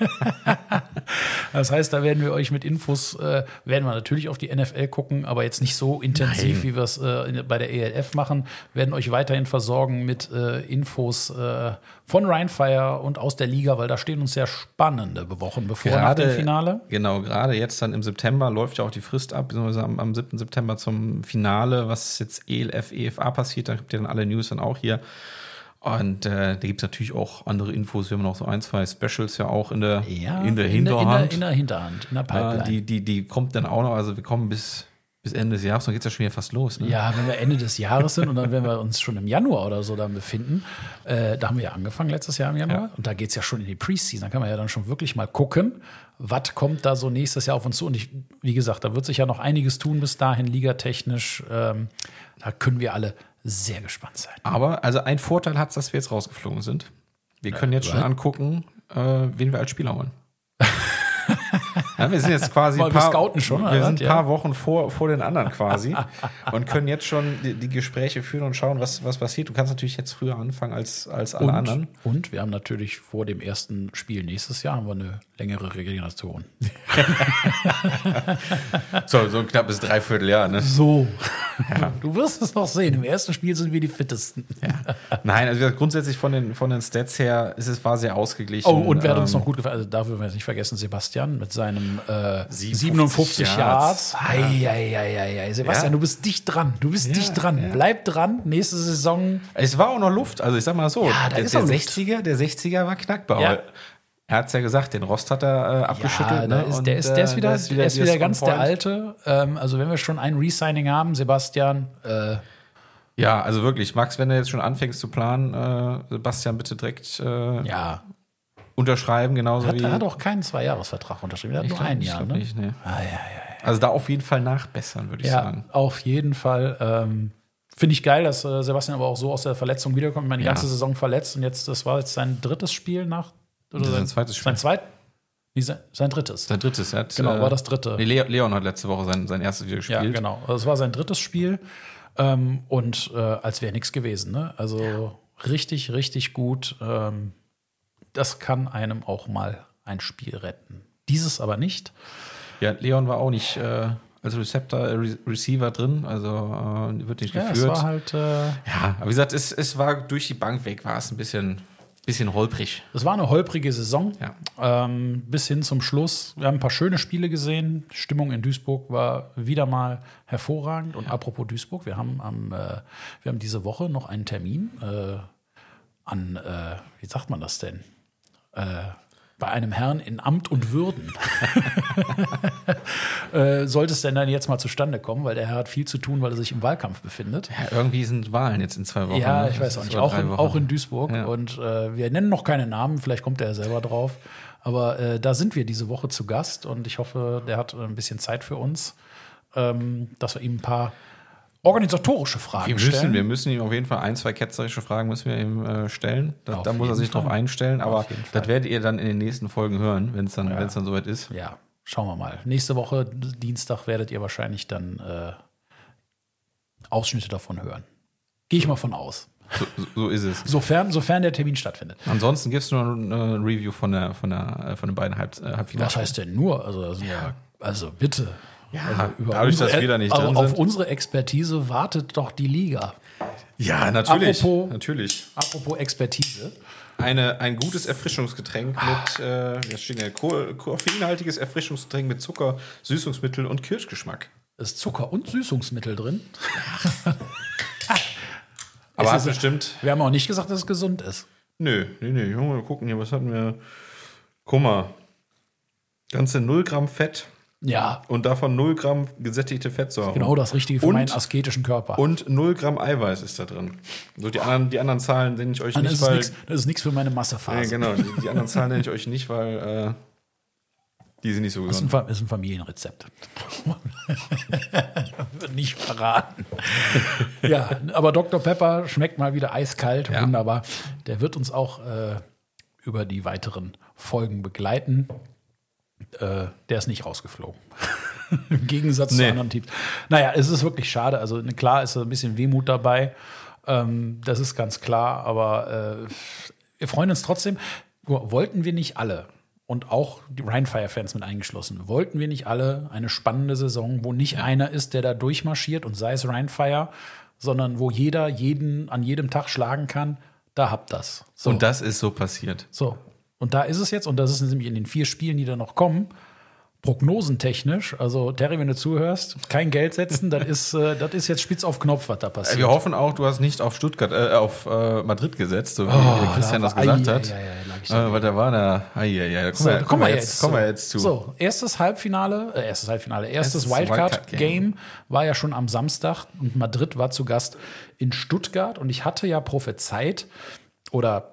Das heißt, da werden wir euch mit Infos, äh, werden wir natürlich auf die N F L gucken, aber jetzt nicht so intensiv, Nein. wie wir es äh, in- bei der E L F machen. Werden euch weiterhin versorgen mit äh, Infos äh, von Rheinfire und aus der Liga, weil da stehen uns sehr spannende Wochen bevor nach dem Finale. Genau, gerade jetzt dann im September läuft ja auch die Frist ab, beziehungsweise am, am siebten September zum Finale, was jetzt E L F, E F A passiert, da habt ihr dann alle News dann auch hier. Und äh, da gibt es natürlich auch andere Infos. Wir haben noch so ein, zwei Specials ja auch in der, Ja, in der in der, Hinterhand. in der Hinterhand, in der Pipeline. äh, die, die, die kommt dann auch noch, also wir kommen bis, bis Ende des Jahres, dann geht es ja schon wieder fast los. Ne? Ja, wenn wir Ende des Jahres sind und dann, wenn wir uns schon im Januar oder so dann befinden, äh, da haben wir ja angefangen letztes Jahr im Januar Ja. und da geht es ja schon in die Preseason. Da kann man ja dann schon wirklich mal gucken, was kommt da so nächstes Jahr auf uns zu. Und ich, wie gesagt, da wird sich ja noch einiges tun bis dahin, ligatechnisch. Ähm, da können wir alle sehr gespannt sein. Aber also ein Vorteil hat es, dass wir jetzt rausgeflogen sind. Wir können jetzt schon was? angucken, äh, wen wir als Spieler holen. Ja, wir sind jetzt quasi Weil ein wir paar, scouten schon, oder wir was? sind ein Ja. paar Wochen vor, vor den anderen quasi und können jetzt schon die, die Gespräche führen und schauen, was, was passiert. Du kannst natürlich jetzt früher anfangen als, als alle Und, anderen. und wir haben natürlich vor dem ersten Spiel nächstes Jahr haben wir eine längere Regeneration. So, so ein knappes Dreivierteljahr. Ne? So. Du wirst es noch sehen. Im ersten Spiel sind wir die fittesten. Nein, also wie gesagt, grundsätzlich von den, von den Stats her ist es war sehr ausgeglichen. Oh, und wer hat uns Ähm, noch gut gefallen? Also, da dürfen wir jetzt nicht vergessen, Sebastian mit seinem äh, siebenundfünfzig siebenundfünfzig Yards. Yards. Ei, ei, ei, ei, ei. Sebastian, Ja. du bist dicht dran. Du bist Ja, dicht dran. ja. Bleib dran. Nächste Saison. Es war auch noch Luft. Also ich sag mal so, Ja, da der, ist der noch Luft. sechziger, der sechziger war knackbar. Ja. Er hat es ja gesagt, den Rost hat er äh, abgeschüttelt. Ja, ne? da ist, Und, der, ist, der, ist äh, wieder, der ist wieder, wieder ganz on der point. Alte. Ähm, also, wenn wir schon ein Resigning haben, Sebastian, äh, Ja, also wirklich, Max, wenn du jetzt schon anfängst zu planen, äh, Sebastian, bitte direkt äh, ja, unterschreiben, genauso hat, wie. er hat auch keinen Zwei-Jahres-Vertrag unterschrieben. Er hat Ich nur glaub- ein ich Jahr. glaub Ne? nicht, nee. Ah, ja, ja, Also da auf jeden Fall nachbessern, würde ich ja, sagen. auf jeden Fall. Ähm, Finde ich geil, dass äh, Sebastian aber auch so aus der Verletzung wiederkommt. Ich meine, die Ja. ganze Saison verletzt und jetzt, das war jetzt sein drittes Spiel nach. Oder Das ist sein zweites Spiel. Sein zweit? Nee, sein, sein drittes. Sein drittes. Er hat, Genau, äh, war das dritte. Nee, Leo- Leon hat letzte Woche sein, sein erstes Video Ja, gespielt. genau. Also es war sein drittes Spiel. Ähm, und äh, als wäre nichts gewesen. Ne? Also richtig, richtig gut. Ähm, das kann einem auch mal ein Spiel retten. Dieses aber nicht. Ja, Leon war auch nicht, äh, als Receptor, äh, Re- Receiver drin, also äh, wird nicht Ja, geführt. es war halt, äh, ja, aber wie gesagt, es, es war durch die Bank weg, war es ein bisschen, bisschen holprig. es war eine holprige Saison, Ja. ähm, bis hin zum Schluss. Wir haben ein paar schöne Spiele gesehen. Stimmung in Duisburg war wieder mal hervorragend. Und apropos Duisburg, wir haben, am, äh, wir haben diese Woche noch einen Termin äh, an, äh, wie sagt man das denn? Äh, bei einem Herrn in Amt und Würden. äh, sollte es denn dann jetzt mal zustande kommen, weil der Herr hat viel zu tun, weil er sich im Wahlkampf befindet. Ja, irgendwie sind Wahlen jetzt in zwei Wochen. Ja, ne? ich weiß auch nicht. Oder Auch drei in, Wochen. auch in Duisburg. Ja. Und äh, wir nennen noch keine Namen, vielleicht kommt er ja selber drauf. Aber äh, da sind wir diese Woche zu Gast und ich hoffe, der hat ein bisschen Zeit für uns, ähm, dass wir ihm ein paar organisatorische Fragen Wir müssen, stellen. wir müssen ihm auf jeden Fall ein, zwei ketzerische Fragen müssen wir ihm äh, stellen. Da, Auf da muss er jeden sich drauf Fall. einstellen. Aber Auf jeden Fall. das werdet ihr dann in den nächsten Folgen hören, wenn es dann, Ja. wenn es dann soweit ist. Ja, schauen wir mal. Nächste Woche, Dienstag, werdet ihr wahrscheinlich dann äh, Ausschnitte davon hören. Gehe ich mal von aus. So, so, so ist es. Sofern, sofern der Termin stattfindet. Ansonsten gibt es nur eine Review von, der, von, der, äh, von den beiden Halb, äh, Halbfinals. Was heißt denn nur? Also, das sind ja. also bitte. Ja, Also über dadurch, dass unsere- wir da nicht also drin auf sind. unsere Expertise wartet doch die Liga. Ja, natürlich. Apropos- natürlich. Apropos Expertise. Eine, ein gutes Erfrischungsgetränk mit, äh, jetzt steht ja, ko- koffeinhaltiges Erfrischungsgetränk mit Zucker, Süßungsmittel und Kirschgeschmack. Ist Zucker und Süßungsmittel drin. Aber Es hat ist- bestimmt. Wir haben auch nicht gesagt, dass es gesund ist. Nö, nee, nee. Junge, mal gucken hier, was hatten wir? Guck mal. Ganze null Gramm Fett Ja, und davon null Gramm gesättigte Fettsäuren. genau das Richtige für Und- meinen asketischen Körper. Und null Gramm Eiweiß ist da drin. So, die anderen, die anderen Zahlen nenne ich euch das, nicht, ist weil. nix, das ist nichts für meine Massephase. Nee, genau, die, die anderen Zahlen nenne ich euch nicht, weil äh, die sind nicht so Das ist ein, gesund. Fa- ist ein Familienrezept. Wird nicht verraten. Ja, aber Doktor Pepper schmeckt mal wieder eiskalt. Ja. Wunderbar. Der wird uns auch äh, über die weiteren Folgen begleiten. Äh, der ist nicht rausgeflogen. Im Gegensatz Nee. zu anderen Teams. Naja, es ist wirklich schade. Also ne, klar ist ein bisschen Wehmut dabei. Ähm, das ist ganz klar. Aber äh, wir freuen uns trotzdem. Wollten wir nicht alle, und auch die Rheinfire-Fans mit eingeschlossen, wollten wir nicht alle eine spannende Saison, wo nicht einer ist, der da durchmarschiert, und sei es Rheinfire, sondern wo jeder jeden an jedem Tag schlagen kann, da habt das. So. Und das ist so passiert. So. Und da ist es jetzt, und das ist nämlich in den vier Spielen, die da noch kommen, prognosentechnisch, also Terry, wenn du zuhörst, kein Geld setzen, das ist, äh, das ist jetzt spitz auf Knopf, was da passiert. Wir hoffen auch, du hast nicht auf Stuttgart, äh, auf äh, Madrid gesetzt, so wie Oh, Christian da das war- gesagt ai, hat. ai, ai, ai, lag ich da Äh, weil da war da. Ai, ai, ai, da kommen, So, wir, da kommen, kommen wir wir jetzt, jetzt kommen wir zu. jetzt zu. So, erstes Halbfinale, äh, erstes Halbfinale, erstes, Erstes Wildcard-Game Wildcard-Game. war ja schon am Samstag und Madrid war zu Gast in Stuttgart, und ich hatte ja prophezeit oder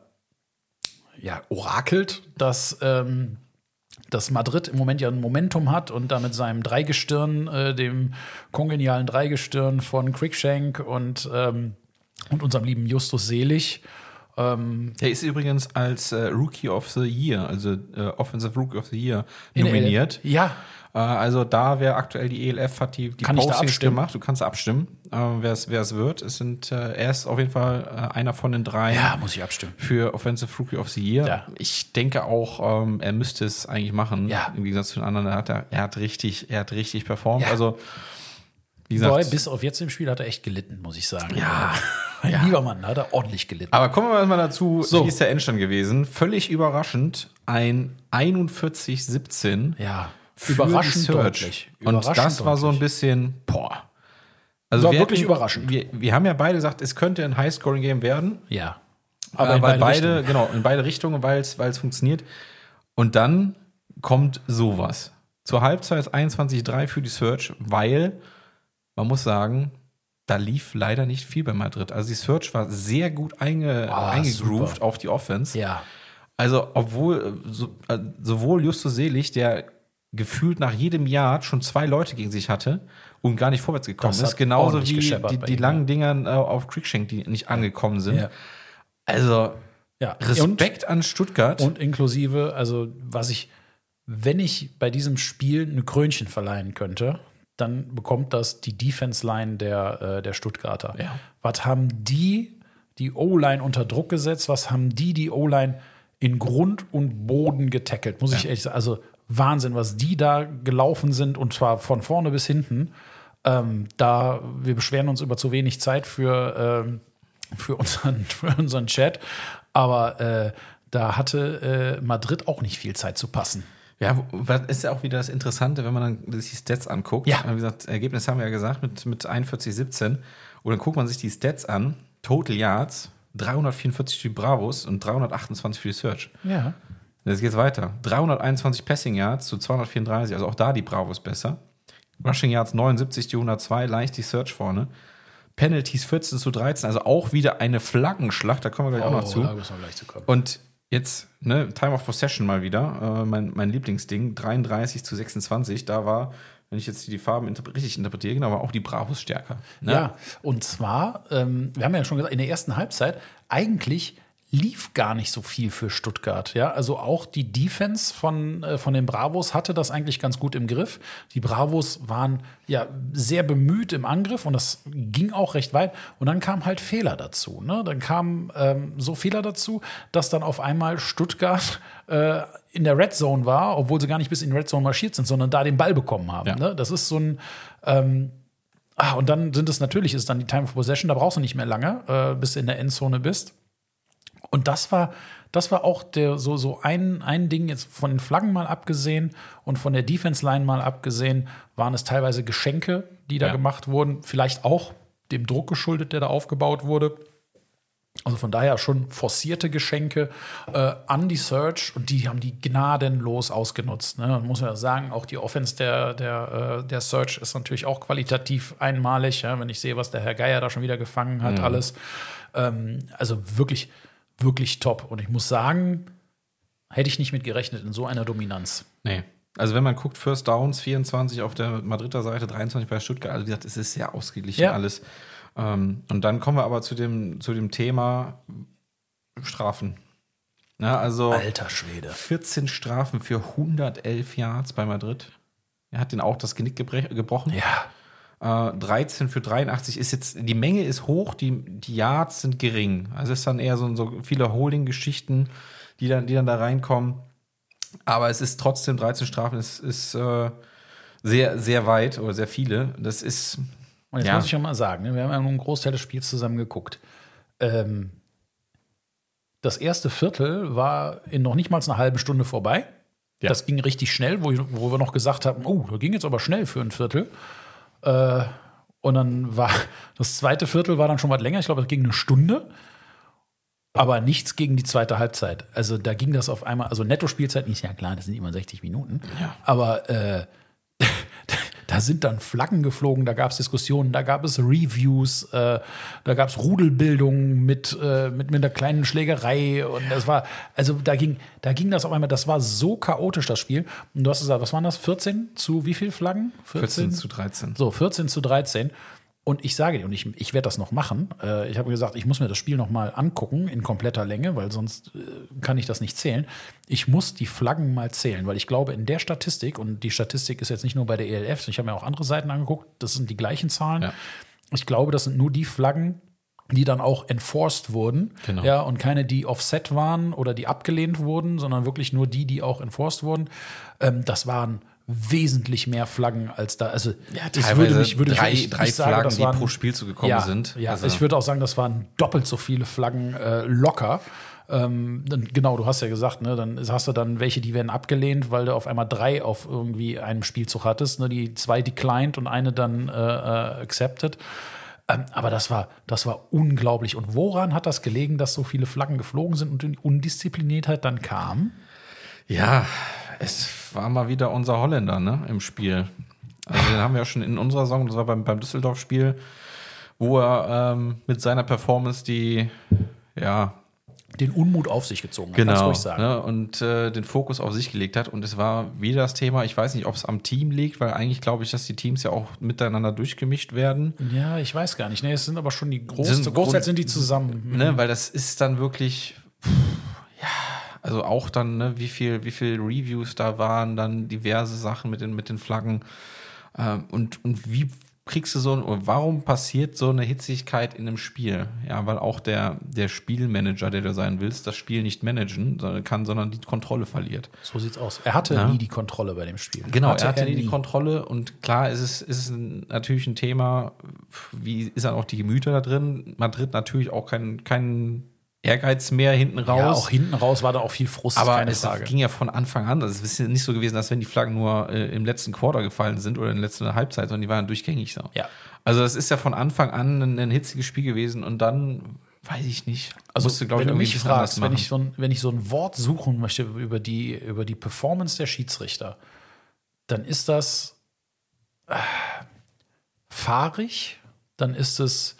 ja, orakelt, dass, ähm, dass Madrid im Moment ja ein Momentum hat und da mit seinem Dreigestirn, äh, dem kongenialen Dreigestirn von Cruikshank und, ähm, und unserem lieben Justus Selig. Ähm, Der ist übrigens als äh, Rookie of the Year, also äh, Offensive Rookie of the Year, in der nominiert. E L F. Ja, Äh, also da, wer aktuell die E L F hat, die, die Kann ich da Postings abstimmen? gemacht, du kannst abstimmen, äh, wer es wer es wird. Es sind, äh, er ist auf jeden Fall äh, einer von den drei ja, muss ich abstimmen. für Offensive Rookie of the Year. Ja. Ich denke auch, ähm, er müsste es eigentlich machen. Ja. Im Gegensatz zu den anderen, er hat, er, er hat richtig, er hat richtig performt. Ja. Also, wie gesagt. Boy, bis auf jetzt im Spiel hat er echt gelitten, muss ich sagen. Ja. Mein Ja. lieber Mann, da hat er ordentlich gelitten. Aber kommen wir mal dazu, So. wie ist der Endstand gewesen? Völlig überraschend, ein einundvierzig siebzehn. Ja, für überraschend die Search. deutlich. Und Überraschend das war so ein deutlich. bisschen, boah. Also War wir wirklich hatten- überraschend. Wir, wir haben ja beide gesagt, es könnte ein High-Scoring-Game werden. Ja. Aber in weil beide beide, Richtungen. genau, in beide Richtungen, weil es weil es funktioniert. Und dann kommt sowas. Zur Halbzeit einundzwanzig drei für die Search, weil man muss sagen, da lief leider nicht viel bei Madrid. Also die Search war sehr gut einge, Ah, eingegroovt super. auf die Offense. Ja. Also, obwohl äh, so, äh, sowohl Justus Selig, der gefühlt nach jedem Jahr schon zwei Leute gegen sich hatte und gar nicht vorwärts gekommen Das ist, hat genauso ordentlich wie gescheppert die, bei die ihm, langen Dingern äh, auf Cruikshank, die nicht angekommen sind. Ja. Also, Ja. Respekt an Stuttgart. Und, und inklusive, also was ich, wenn ich bei diesem Spiel ein Krönchen verleihen könnte, dann bekommt das die Defense-Line der, äh, der Stuttgarter. Ja. Was haben die die O-Line unter Druck gesetzt? Was haben die die O-Line in Grund und Boden getackelt? Muss ich ehrlich sagen. Also Wahnsinn, was die da gelaufen sind und zwar von vorne bis hinten. Ähm, da, wir beschweren uns über zu wenig Zeit für, ähm, für, unseren, für unseren Chat, aber äh, da hatte äh, Madrid auch nicht viel Zeit zu passen. Ja, das ist ja auch wieder das Interessante, wenn man dann sich die Stats anguckt. Ja. Wie gesagt, Ergebnis haben wir ja gesagt mit, mit einundvierzig siebzehn. Und dann guckt man sich die Stats an. Total Yards, dreihundertvierundvierzig für die Bravos und dreihundertachtundzwanzig für die Search. Ja. Jetzt geht's weiter. dreihunderteinundzwanzig Passing Yards zu zweihundertvierunddreißig, also auch da die Bravos besser. Rushing Yards neunundsiebzig, die hundertzwei, leicht die Search vorne. Penalties vierzehn zu dreizehn, also auch wieder eine Flaggenschlacht, da kommen wir gleich Oh, auch noch zu. da müssen wir gleich zu kommen. Und jetzt, ne, Time of Possession mal wieder, äh, mein, mein Lieblingsding, dreiunddreißig zu sechsundzwanzig, da war, wenn ich jetzt die Farben interp- richtig interpretiere, genau, war auch die Bravos stärker. Ne? Ja, und zwar, ähm, wir haben ja schon gesagt, in der ersten Halbzeit, eigentlich lief gar nicht so viel für Stuttgart. Ja, also auch die Defense von, äh, von den Bravos hatte das eigentlich ganz gut im Griff. Die Bravos waren ja sehr bemüht im Angriff und das ging auch recht weit. Und dann kamen halt Fehler dazu. Ne? Dann kamen ähm, so Fehler dazu, dass dann auf einmal Stuttgart äh, in der Red Zone war, obwohl sie gar nicht bis in die Red Zone marschiert sind, sondern da den Ball bekommen haben. Ja. Ne? Das ist so ein ähm, ah, und dann sind es natürlich, ist dann die Time of Possession, da brauchst du nicht mehr lange, äh, bis du in der Endzone bist. Und das war, das war auch der, so, so ein, ein Ding, jetzt von den Flaggen mal abgesehen und von der Defense-Line mal abgesehen, waren es teilweise Geschenke, die da ja. gemacht wurden. Vielleicht auch dem Druck geschuldet, der da aufgebaut wurde. Also von daher schon forcierte Geschenke äh, an die Search und die haben die gnadenlos ausgenutzt. Ne? Man muss ja sagen, auch die Offense der, der, äh, der Search ist natürlich auch qualitativ einmalig. Ja? Wenn ich sehe, was der Herr Geier da schon wieder gefangen hat, mhm. alles. Ähm, also wirklich Wirklich top. Und ich muss sagen, hätte ich nicht mit gerechnet in so einer Dominanz. Nee. Also wenn man guckt, First Downs vierundzwanzig auf der Madrider Seite, dreiundzwanzig bei Stuttgart. Also wie gesagt, es ist sehr ausgeglichen ja. alles. Ähm, und dann kommen wir aber zu dem, zu dem Thema Strafen. Ja, also Alter Schwede. vierzehn Strafen für hundertelf Yards bei Madrid. Er hat den auch das Genick gebre- gebrochen. Ja. dreizehn für dreiundachtzig ist jetzt, die Menge ist hoch, die, die Yards sind gering. Also es ist dann eher so, so viele Holding-Geschichten, die dann, die dann da reinkommen. Aber es ist trotzdem dreizehn Strafen, es ist äh, sehr, sehr weit oder sehr viele. Das ist. Und jetzt ja. muss ich ja mal sagen, wir haben ja nur einen Großteil des Spiels zusammen geguckt. Ähm, das erste Viertel war in noch nicht mal einer halben Stunde vorbei. Ja. Das ging richtig schnell, wo, ich, wo wir noch gesagt haben, oh, das ging jetzt aber schnell für ein Viertel. Äh, und dann war das zweite Viertel war dann schon was länger. Ich glaube, das ging eine Stunde. Aber nichts gegen die zweite Halbzeit. Also da ging das auf einmal, also Netto-Spielzeit ist ja klar, das sind immer sechzig Minuten. Ja. Aber äh, da sind dann Flaggen geflogen, da gab es Diskussionen, da gab es Reviews, äh, da gab es Rudelbildung mit, äh, mit, mit einer kleinen Schlägerei. Und das war, also da ging, da ging das auf einmal, das war so chaotisch, das Spiel. Und du hast gesagt, was waren das? vierzehn zu wie viel Flaggen? vierzehn zu dreizehn. So, vierzehn zu dreizehn. Und ich sage dir, und ich, ich werde das noch machen, äh, ich habe gesagt, ich muss mir das Spiel noch mal angucken in kompletter Länge, weil sonst äh, kann ich das nicht zählen. Ich muss die Flaggen mal zählen, weil ich glaube, in der Statistik, und die Statistik ist jetzt nicht nur bei der E L F, ich habe mir auch andere Seiten angeguckt, das sind die gleichen Zahlen. Ja. Ich glaube, das sind nur die Flaggen, die dann auch enforced wurden. Genau. Ja, und keine, die offset waren oder die abgelehnt wurden, sondern wirklich nur die, die auch enforced wurden. Ähm, das waren wesentlich mehr Flaggen als da. Also ja, ich würde mich, würde drei, ich, drei ich sage, Flaggen, das waren, die pro Spielzug gekommen ja, sind. Ja, also. Ich würde auch sagen, das waren doppelt so viele Flaggen äh, locker. Ähm, dann, genau, du hast ja gesagt, ne, dann hast du dann welche, die werden abgelehnt, weil du auf einmal drei auf irgendwie einem Spielzug hattest. Ne, die zwei declined und eine dann äh, accepted. Ähm, aber das war, das war unglaublich. Und woran hat das gelegen, dass so viele Flaggen geflogen sind und die Undiszipliniertheit dann kam? Ja, es war mal wieder unser Holländer, ne, im Spiel. Also den haben wir ja schon in unserer Saison, das war beim, beim Düsseldorf-Spiel, wo er ähm, mit seiner Performance die, ja, den Unmut auf sich gezogen hat, genau, kannst du ruhig sagen. Ne, und äh, den Fokus auf sich gelegt hat. Und es war wieder das Thema, ich weiß nicht, ob es am Team liegt, weil eigentlich glaube ich, dass die Teams ja auch miteinander durchgemischt werden. Ja, ich weiß gar nicht. Nee, es sind aber schon die Groß sind Großteil sind die zusammen. Ne, weil das ist dann wirklich, pff, ja, also auch dann, ne, wie viel, wie viel Reviews da waren, dann diverse Sachen mit den, mit den Flaggen. Ähm, und, und wie kriegst du so ein, warum passiert so eine Hitzigkeit in einem Spiel? Ja, weil auch der, der Spielmanager, der du sein willst, das Spiel nicht managen sondern kann, sondern die Kontrolle verliert. So sieht's aus. Er hatte ja. nie die Kontrolle bei dem Spiel. Genau, hatte er hatte er nie nie die Kontrolle und klar ist es, ist es ein, natürlich ein Thema, wie ist dann auch die Gemüter da drin? Madrid natürlich auch kein, kein Ehrgeiz mehr hinten raus. Ja, auch hinten raus war da auch viel Frust, aber keine es Frage. ging ja von Anfang an. Also es ist nicht so gewesen, dass wenn die Flaggen nur äh, im letzten Quarter gefallen sind oder in der letzten Halbzeit, sondern die waren durchgängig so. Ja. Also das ist ja von Anfang an ein, ein hitziges Spiel gewesen und dann, weiß ich nicht, also musste, glaube wenn ich, du irgendwie mich ein bisschen anders fragst, wenn machen. ich, so ein, wenn ich so ein Wort suchen möchte über die, über die Performance der Schiedsrichter, dann ist das äh, fahrig, dann ist es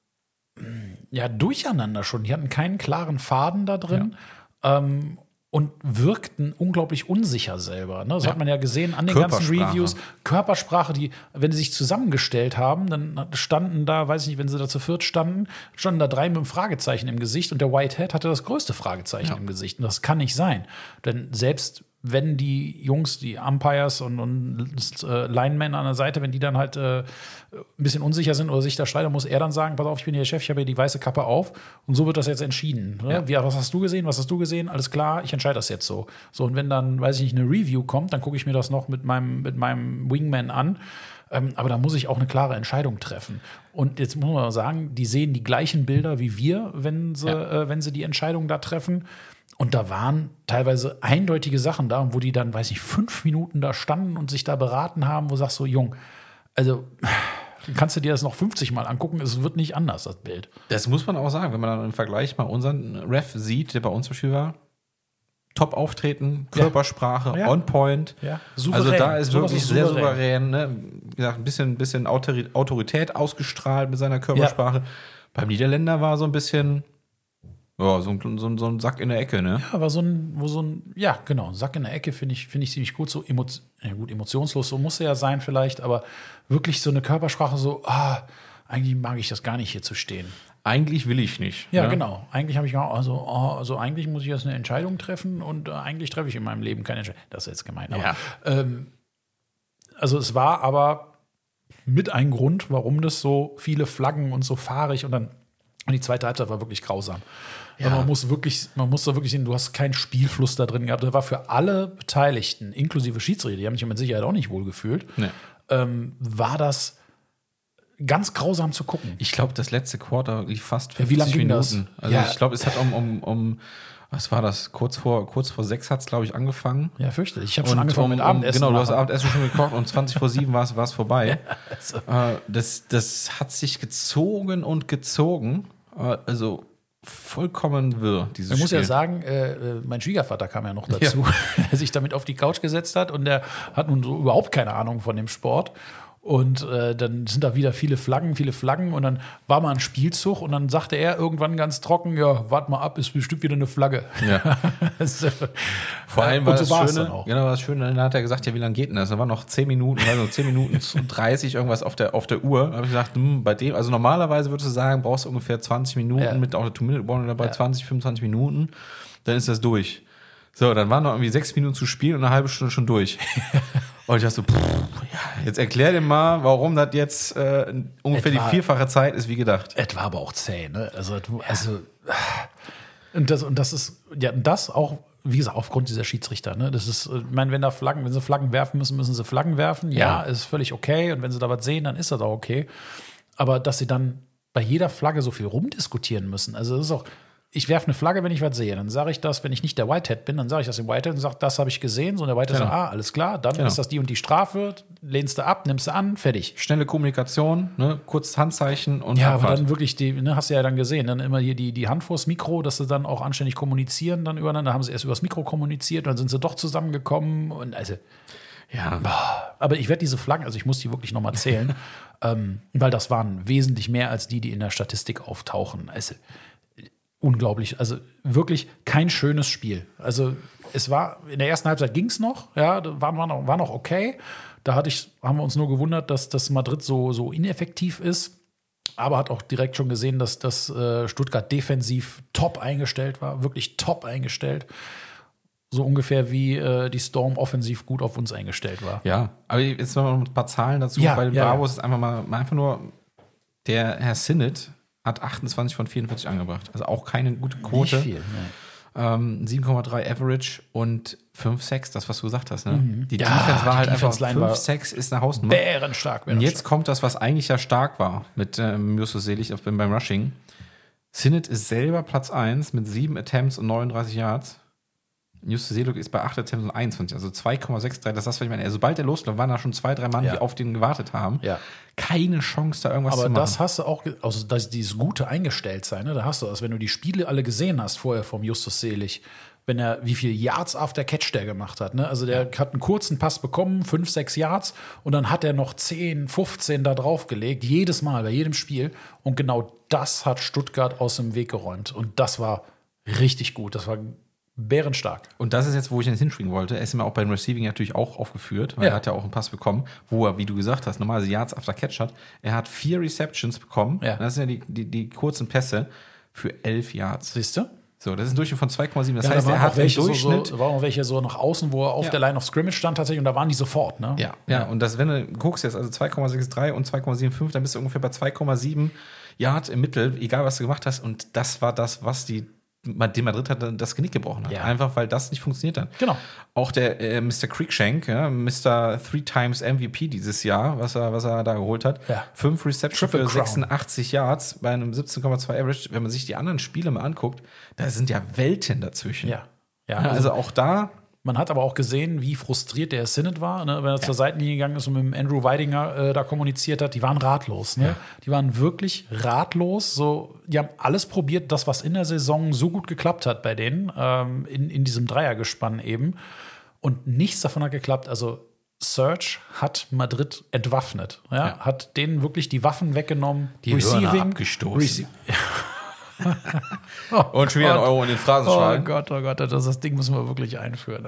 ja durcheinander schon. Die hatten keinen klaren Faden da drin. Ja. Ähm, und wirkten unglaublich unsicher selber. Ne? Das Ja. hat man ja gesehen an den ganzen Reviews. Körpersprache, die, wenn sie sich zusammengestellt haben, dann standen da, weiß ich nicht, wenn sie da zu viert standen, standen da drei mit einem Fragezeichen im Gesicht und der Whitehead hatte das größte Fragezeichen Ja. im Gesicht. Und das kann nicht sein. Denn selbst wenn die Jungs, die Umpires und, und äh, Linemen an der Seite, wenn die dann halt äh, ein bisschen unsicher sind oder sich da streiten, muss er dann sagen, pass auf, ich bin hier der Chef, ich habe hier die weiße Kappe auf und so wird das jetzt entschieden. Ne? Ja. Wie, was hast du gesehen, was hast du gesehen? Alles klar, ich entscheide das jetzt so. So, und wenn dann, weiß ich nicht, eine Review kommt, dann gucke ich mir das noch mit meinem, mit meinem Wingman an. Ähm, aber da muss ich auch eine klare Entscheidung treffen. Und jetzt muss man sagen, die sehen die gleichen Bilder wie wir, wenn sie, Ja. äh, wenn sie die Entscheidung da treffen. Und da waren teilweise eindeutige Sachen da, wo die dann, weiß ich, fünf Minuten da standen und sich da beraten haben, wo du sagst so, Jung, also kannst du dir das noch fünfzig Mal angucken, es wird nicht anders, das Bild. Das muss man auch sagen, wenn man dann im Vergleich mal unseren Ref sieht, der bei uns zum Beispiel war, top auftreten, Körpersprache, Ja. on point. Ja. Also Souverän. da ist Sowas wirklich ist sehr souverän. souverän. Ne? Wie gesagt, ein bisschen, bisschen Autori- Autorität ausgestrahlt mit seiner Körpersprache. Beim Niederländer war so ein bisschen, ja, so ein, so ein, so ein Sack in der Ecke, ne? Ja, aber so ein, wo so ein, ja, genau, Sack in der Ecke finde ich, finde ich ziemlich gut. So emo, ja gut, emotionslos, so muss er ja sein vielleicht, aber wirklich so eine Körpersprache, so, ah, eigentlich mag ich das gar nicht hier zu stehen. Eigentlich will ich nicht. Ja, ne? genau. Eigentlich habe ich auch, also, oh, also eigentlich muss ich jetzt eine Entscheidung treffen und äh, eigentlich treffe ich in meinem Leben keine Entscheidung. Das ist jetzt gemein. Aber, Ja. ähm, also es war aber mit ein Grund, warum das so viele Flaggen und so fahrig und dann und die zweite Halbzeit war wirklich grausam. Ja. Also man muss wirklich, man muss da wirklich sehen, du hast keinen Spielfluss da drin gehabt. Da war für alle Beteiligten, inklusive Schiedsrichter, die haben sich mit Sicherheit auch nicht wohl gefühlt, Nee. ähm, war das ganz grausam zu gucken. Ich glaube, das letzte Quarter lief fast Ja, wie fünfzig lang ging Minuten. das? Also Ja. ich glaube, es hat um, um, um, was war das? Kurz vor, kurz vor sechs hat es, glaube ich, angefangen. Ja, fürchterlich. Ich habe schon Und angefangen um, mit um, Abendessen. Genau, du hast machen. Abendessen schon gekocht und zwanzig vor sieben war es war es vorbei. Also, Äh, das, das hat sich gezogen und gezogen. Äh, also vollkommen wirr, dieses ich muss Spiel. ja sagen, äh, äh, mein Schwiegervater kam ja noch dazu, der sich damit auf die Couch gesetzt hat und der hat nun so überhaupt keine Ahnung von dem Sport. Und äh, dann sind da wieder viele Flaggen, viele Flaggen und dann war mal ein Spielzug und dann sagte er irgendwann ganz trocken, ja, wart mal ab, ist bestimmt wieder eine Flagge. Ja. Das, äh, Vor allem und war so das war's Schöne, dann auch. genau, das Schöne, dann hat er gesagt, ja, wie lange geht denn das? Da waren noch zehn Minuten, also zehn Minuten zu dreißig irgendwas auf der, auf der Uhr. Da habe ich gesagt, hm, bei dem, also normalerweise würdest du sagen, brauchst du ungefähr zwanzig Minuten Ja. mit auch der Two-Minute-Warning dabei, Ja. zwanzig, fünfundzwanzig Minuten, dann ist das durch. So, dann waren noch irgendwie sechs Minuten zu spielen und eine halbe Stunde schon durch. Und ich dachte so, pff, ja, jetzt erklär dir mal, warum das jetzt äh, ungefähr Etwa- die vierfache Zeit ist, wie gedacht. Es war aber auch zäh, ne? Also, du, also und das, und das ist, ja, das auch, wie gesagt, aufgrund dieser Schiedsrichter, ne? Das ist, ich meine, wenn da Flaggen, wenn sie Flaggen werfen müssen, müssen sie Flaggen werfen. Ja, Ja. ist völlig okay. Und wenn sie da was sehen, dann ist das auch okay. Aber dass sie dann bei jeder Flagge so viel rumdiskutieren müssen, also das ist auch, ich werfe eine Flagge, wenn ich was sehe. Dann sage ich das, wenn ich nicht der Whitehead bin, dann sage ich das dem Whitehead und sage, das habe ich gesehen. So, und der Whitehead Genau. sagt, ah, alles klar, dann Genau. ist das die und die Strafe, lehnst du ab, nimmst du an, fertig. Schnelle Kommunikation, ne? Kurz Handzeichen und Ja, Abfahrt. aber dann wirklich, die, ne, hast du ja dann gesehen, dann immer hier die, die Hand vors Mikro, dass sie dann auch anständig kommunizieren dann übereinander. Da haben sie erst übers Mikro kommuniziert, dann sind sie doch zusammengekommen. Und also, ja. aber ich werde diese Flaggen, also ich muss die wirklich nochmal zählen, ähm, weil das waren wesentlich mehr als die, die in der Statistik auftauchen. Also, unglaublich, also wirklich kein schönes Spiel. Also es war, in der ersten Halbzeit ging es noch, ja, da war, war, noch, war noch okay. Da hatte ich, haben wir uns nur gewundert, dass das Madrid so, so ineffektiv ist. Aber hat auch direkt schon gesehen, dass das äh, Stuttgart defensiv top eingestellt war, wirklich top eingestellt. So ungefähr wie äh, die Storm offensiv gut auf uns eingestellt war. Ja, aber jetzt noch ein paar Zahlen dazu. Ja, Bei den ja, Bravos ja. ist einfach mal, mal einfach nur, der Herr Sinnott hat achtundzwanzig von vierundvierzig angebracht. Also auch keine gute Quote. Nicht viel, ne. Ähm, sieben Komma drei Average und fünf Sacks, das, was du gesagt hast. Ne? Mhm. Die Ja, Defense war die halt einfach, Defense-Line war fünf Sacks ist eine Hausnummer. Bärenstark. Und jetzt kommt das, was eigentlich ja stark war mit ähm, Justus Selig auf- beim Rushing. Sinnott ist selber Platz eins mit sieben Attempts und neununddreißig Yards. Justus Selig ist bei acht Attempts und einundzwanzig, also zwei Komma sechs drei. Das ist das, was ich meine. Also, sobald der losläuft, waren da schon zwei, drei Mann, Ja. die auf den gewartet haben. Ja. Keine Chance, da irgendwas Aber zu machen. das hast du auch, ge- also das, dieses gute Eingestelltsein, ne, da hast du das, wenn du die Spiele alle gesehen hast vorher vom Justus Selig, wenn er, wie viel Yards after Catch der gemacht hat. Ne? Also der hat einen kurzen Pass bekommen, fünf, sechs Yards und dann hat er noch zehn, fünfzehn da draufgelegt, jedes Mal, bei jedem Spiel. Und genau das hat Stuttgart aus dem Weg geräumt. Und das war richtig gut, das war bärenstark. Und das ist jetzt, wo ich jetzt hinspringen wollte. Er ist mir auch beim Receiving natürlich auch aufgeführt, weil Ja. er hat ja auch einen Pass bekommen, wo er, wie du gesagt hast, normalerweise Yards after Catch hat. Er hat vier Receptions bekommen. Ja. Das sind ja die, die, die kurzen Pässe für elf Yards. Siehst du? So, das ist ein Durchschnitt von zwei Komma sieben. Das Ja, heißt, da er waren hat auch im welche so, Durchschnitt. so, waren auch welche so nach außen, wo er auf Ja. der Line of Scrimmage stand tatsächlich und da waren die sofort. Ne? Ja, ja, und das, wenn du guckst jetzt, also zwei Komma sechs drei und zwei Komma sieben fünf, dann bist du ungefähr bei zwei Komma sieben Yards im Mittel, egal was du gemacht hast. Und das war das, was die, dem Madrid hat das Genick gebrochen hat. Ja. Einfach, weil das nicht funktioniert hat. Genau. Auch der äh, Mister Creekshank, ja, Mister Three Times M V P dieses Jahr, was er, was er da geholt hat. Ja. Fünf Receptions Triple für Crown. sechsundachtzig Yards bei einem siebzehn Komma zwei Average. Wenn man sich die anderen Spiele mal anguckt, da sind ja Welten dazwischen. Ja. Ja, Ja, also auch da. Man hat aber auch gesehen, wie frustriert der Sinnott war, ne? Wenn er zur Seitenlinie gegangen ist und mit dem Andrew Weidinger äh, da kommuniziert hat. Die waren ratlos. Ne? Ja. Die waren wirklich ratlos. So, die haben alles probiert, das, was in der Saison so gut geklappt hat bei denen, ähm, in, in diesem Dreiergespann eben. Und nichts davon hat geklappt. Also Serge hat Madrid entwaffnet. Ja? Ja. Hat denen wirklich die Waffen weggenommen. Die Hörner abgestoßen. Und schon wieder ein Euro in den Oh Phrasenschwein. Gott, oh Gott, das, das Ding müssen wir wirklich einführen.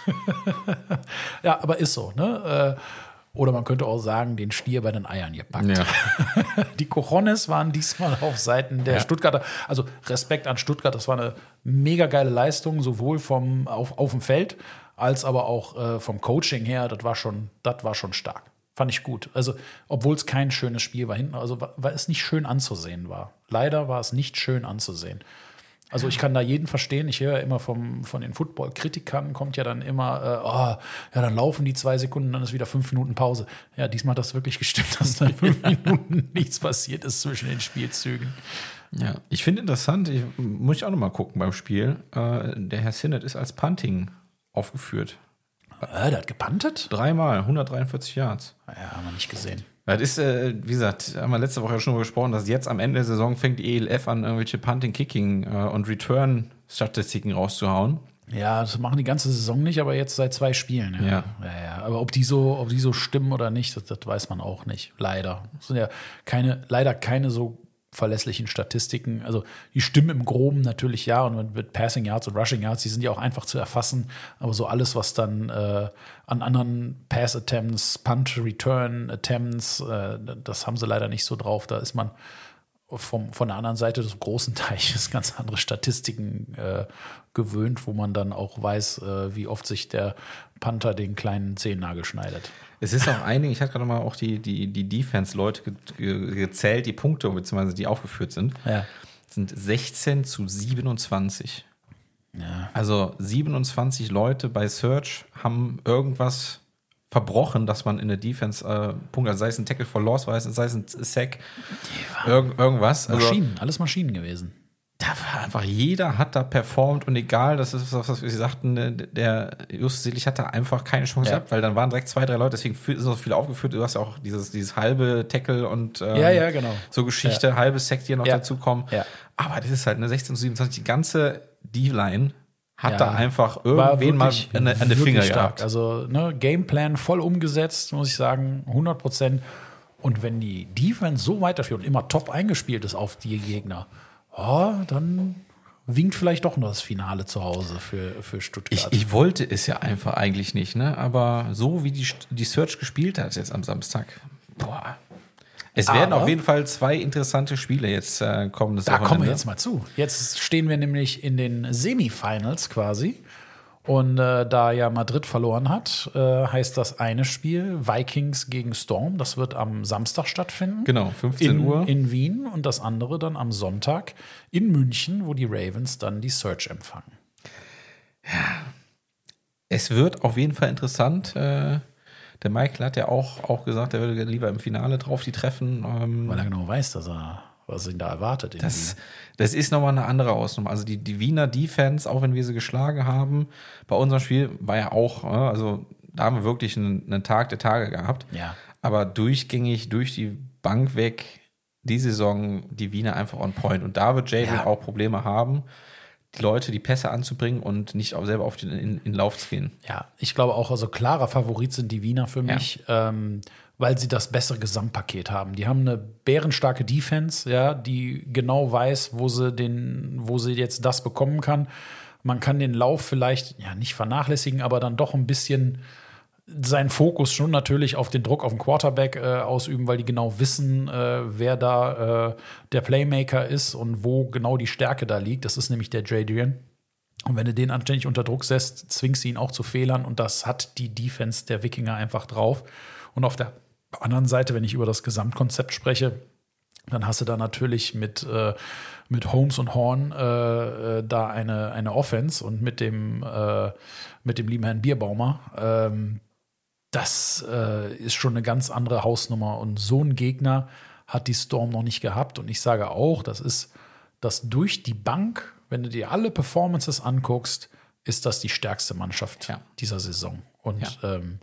Ja, aber ist so, ne? Oder man könnte auch sagen, den Stier bei den Eiern gepackt. Ja. Die Cojones waren diesmal auf Seiten der Ja. Stuttgarter. Also Respekt an Stuttgart, das war eine mega geile Leistung, sowohl vom, auf, auf dem Feld als aber auch äh, vom Coaching her. Das war schon, das war schon stark. Fand ich gut. Also, obwohl es kein schönes Spiel war hinten, also weil es nicht schön anzusehen war. Leider war es nicht schön anzusehen. Also ich kann da jeden verstehen. Ich höre ja immer vom, von den Football-Kritikern, kommt ja dann immer, äh, oh, ja, dann laufen die zwei Sekunden, dann ist wieder fünf Minuten Pause. Ja, diesmal hat das wirklich gestimmt, dass da fünf Minuten nichts passiert ist zwischen den Spielzügen. Ja, ich finde interessant, ich, muss ich auch noch mal gucken beim Spiel. Äh, der Herr Sinnott ist als Punting aufgeführt. Äh, der hat gepantet? Dreimal, hundertdreiundvierzig Yards. Ja, haben wir nicht gesehen. Das ist, äh, wie gesagt, haben wir letzte Woche ja schon mal gesprochen, dass jetzt am Ende der Saison fängt die E L F an, irgendwelche Punting, Kicking äh, und Return-Statistiken rauszuhauen. Ja, das machen die ganze Saison nicht, aber jetzt seit zwei Spielen. Ja. Ja. Ja, ja. Aber ob die so, ob die so stimmen oder nicht, das, das weiß man auch nicht. Leider. Das sind ja keine, leider keine so verlässlichen Statistiken. Also die stimmen im Groben natürlich ja und mit, mit Passing Yards und Rushing Yards, die sind ja auch einfach zu erfassen. Aber so alles, was dann äh, an anderen Pass Attempts, Punt Return Attempts, äh, das haben sie leider nicht so drauf. Da ist man vom, von der anderen Seite des großen Teiches ganz andere Statistiken äh, gewöhnt, wo man dann auch weiß, äh, wie oft sich der Panther den kleinen Zehennagel schneidet. Es ist auch einige, ich hatte gerade mal auch die, die, die Defense-Leute ge, ge, gezählt, die Punkte, beziehungsweise die aufgeführt sind. Ja. Das sind sechzehn zu siebenundzwanzig. Ja. Also siebenundzwanzig Leute bei Search haben irgendwas verbrochen, dass man in der Defense äh, Punkte, also sei es ein Tackle for Loss, sei es ein Sack, irgend, irgendwas. Also, Maschinen, alles Maschinen gewesen. da war einfach, jeder hat da performt und egal, das ist was, was wir sagten, der Justus Selig hatte einfach keine Chance Ja. gehabt, weil dann waren direkt zwei, drei Leute, deswegen sind so viele aufgeführt. Du hast ja auch dieses, dieses halbe Tackle und ähm, Ja, ja, genau. so Geschichte, halbe Sack, die noch Ja. dazukommen. Ja. Aber das ist halt eine sechzehn zu siebenundzwanzig, die ganze D-Line hat Ja. da einfach War irgendwen mal wirklich- an, an den wirklich Finger stark. gehabt. Also ne, Gameplan voll umgesetzt, muss ich sagen, hundert Prozent. Und wenn die Defense so weiterführt und immer top eingespielt ist auf die Gegner, oh, dann winkt vielleicht doch noch das Finale zu Hause für, für Stuttgart. Ich, ich wollte es ja einfach eigentlich nicht, ne? Aber so wie die, die Search gespielt hat jetzt am Samstag, boah. Es werden Aber- auf jeden Fall zwei interessante Spiele jetzt äh, kommen. Da kommen wir jetzt mal zu. Jetzt stehen wir nämlich in den Semifinals quasi. Und äh, da ja Madrid verloren hat, äh, heißt das eine Spiel Vikings gegen Storm. Das wird am Samstag stattfinden. Genau, fünfzehn in, Uhr. In Wien. Und das andere dann am Sonntag in München, wo die Ravens dann die Surge empfangen. Es wird auf jeden Fall interessant. Äh, der Michael hat ja auch, auch gesagt, er würde lieber im Finale drauf die treffen. Ähm, Weil er genau weiß, dass er, was ihn da erwartet. In Das, das ist nochmal eine andere Ausnahme. Also die, die Wiener Defense, auch wenn wir sie geschlagen haben, bei unserem Spiel war ja auch, also da haben wir wirklich einen, einen Tag der Tage gehabt. Ja. Aber durchgängig, durch die Bank weg, die Saison, die Wiener einfach on point. Und da wird Jadon Ja. auch Probleme haben, die Leute die Pässe anzubringen und nicht auch selber auf den in, in Lauf zu gehen. Ja, ich glaube auch, also klarer Favorit sind die Wiener für mich, ja. ähm, weil sie das bessere Gesamtpaket haben. Die haben eine bärenstarke Defense, ja, die genau weiß, wo sie den, wo sie jetzt das bekommen kann. Man kann den Lauf vielleicht ja nicht vernachlässigen, aber dann doch ein bisschen seinen Fokus schon natürlich auf den Druck auf den Quarterback äh, ausüben, weil die genau wissen, äh, wer da äh, der Playmaker ist und wo genau die Stärke da liegt. Das ist nämlich der Jadrian. Und wenn du den anständig unter Druck setzt, zwingst du ihn auch zu Fehlern. Und das hat die Defense der Wikinger einfach drauf. Und auf der anderen Seite, wenn ich über das Gesamtkonzept spreche, dann hast du da natürlich mit, äh, mit Holmes und Horn äh, da eine, eine Offense und mit dem, äh, mit dem lieben Herrn Bierbaumer. Ähm, das äh, ist schon eine ganz andere Hausnummer. Und so ein Gegner hat die Storm noch nicht gehabt. Und ich sage auch, das ist das durch die Bank, wenn du dir alle Performances anguckst, ist das die stärkste Mannschaft ja. dieser Saison. Und ja. ähm,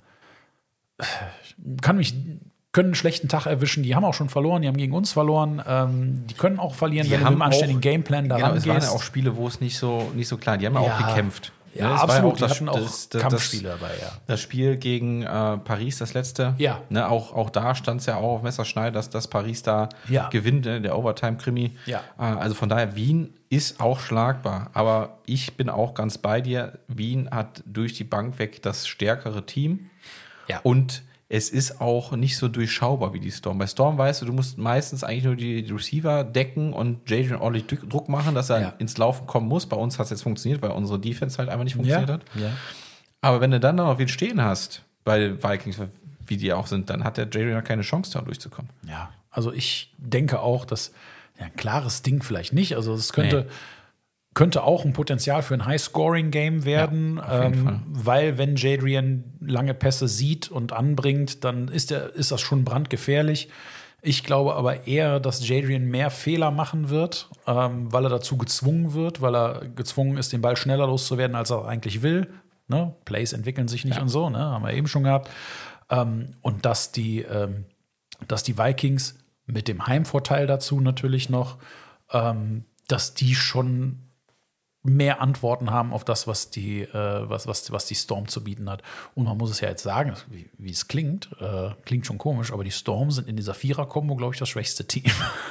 kann mich, können einen schlechten Tag erwischen. Die haben auch schon verloren, die haben gegen uns verloren. Ähm, die können auch verlieren, die wenn du mit einem anständigen auch, Gameplan da genau, rangehst. Es waren ja auch Spiele, wo es nicht so, nicht so klar, die haben ja auch gekämpft. Ja, ne? absolut. War ja auch das, die hatten auch das, das, Kampfspiele dabei, ja. Das Spiel gegen äh, Paris, das letzte. Ja. Ne, auch, auch da stand es ja auch auf Messerschneide, dass, dass Paris da ja. gewinnt, ne, der Overtime-Krimi. Ja. Äh, also von daher, Wien ist auch schlagbar. Aber ich bin auch ganz bei dir. Wien hat durch die Bank weg das stärkere Team. Ja. Und es ist auch nicht so durchschaubar wie die Storm. Bei Storm weißt du, du musst meistens eigentlich nur die, die Receiver decken und Jadrian ordentlich Druck machen, dass er ja. ins Laufen kommen muss. Bei uns hat es jetzt funktioniert, weil unsere Defense halt einfach nicht funktioniert ja. hat. Ja. Aber wenn du dann noch wen stehen hast, bei Vikings, wie die auch sind, dann hat der Jadrian keine Chance, da durchzukommen. Ja, also ich denke auch, dass ja, ein klares Ding vielleicht nicht. Also es könnte, nee. könnte auch ein Potenzial für ein High-Scoring-Game werden, ja, auf jeden ähm, Fall. weil wenn Jadrian lange Pässe sieht und anbringt, dann ist, der, ist das schon brandgefährlich. Ich glaube aber eher, dass Jadrian mehr Fehler machen wird, ähm, weil er dazu gezwungen wird, weil er gezwungen ist, den Ball schneller loszuwerden, als er eigentlich will. Ne? Plays entwickeln sich nicht ja. und so, ne? Haben wir eben schon gehabt. Ähm, und dass die, ähm, dass die Vikings mit dem Heimvorteil dazu natürlich noch, ähm, dass die schon mehr Antworten haben auf das, was die, äh, was, was, was die Storm zu bieten hat. Und man muss es ja jetzt sagen, wie, wie es klingt, äh, klingt schon komisch, aber die Storm sind in dieser Vierer-Kombo, glaube ich, das schwächste Team.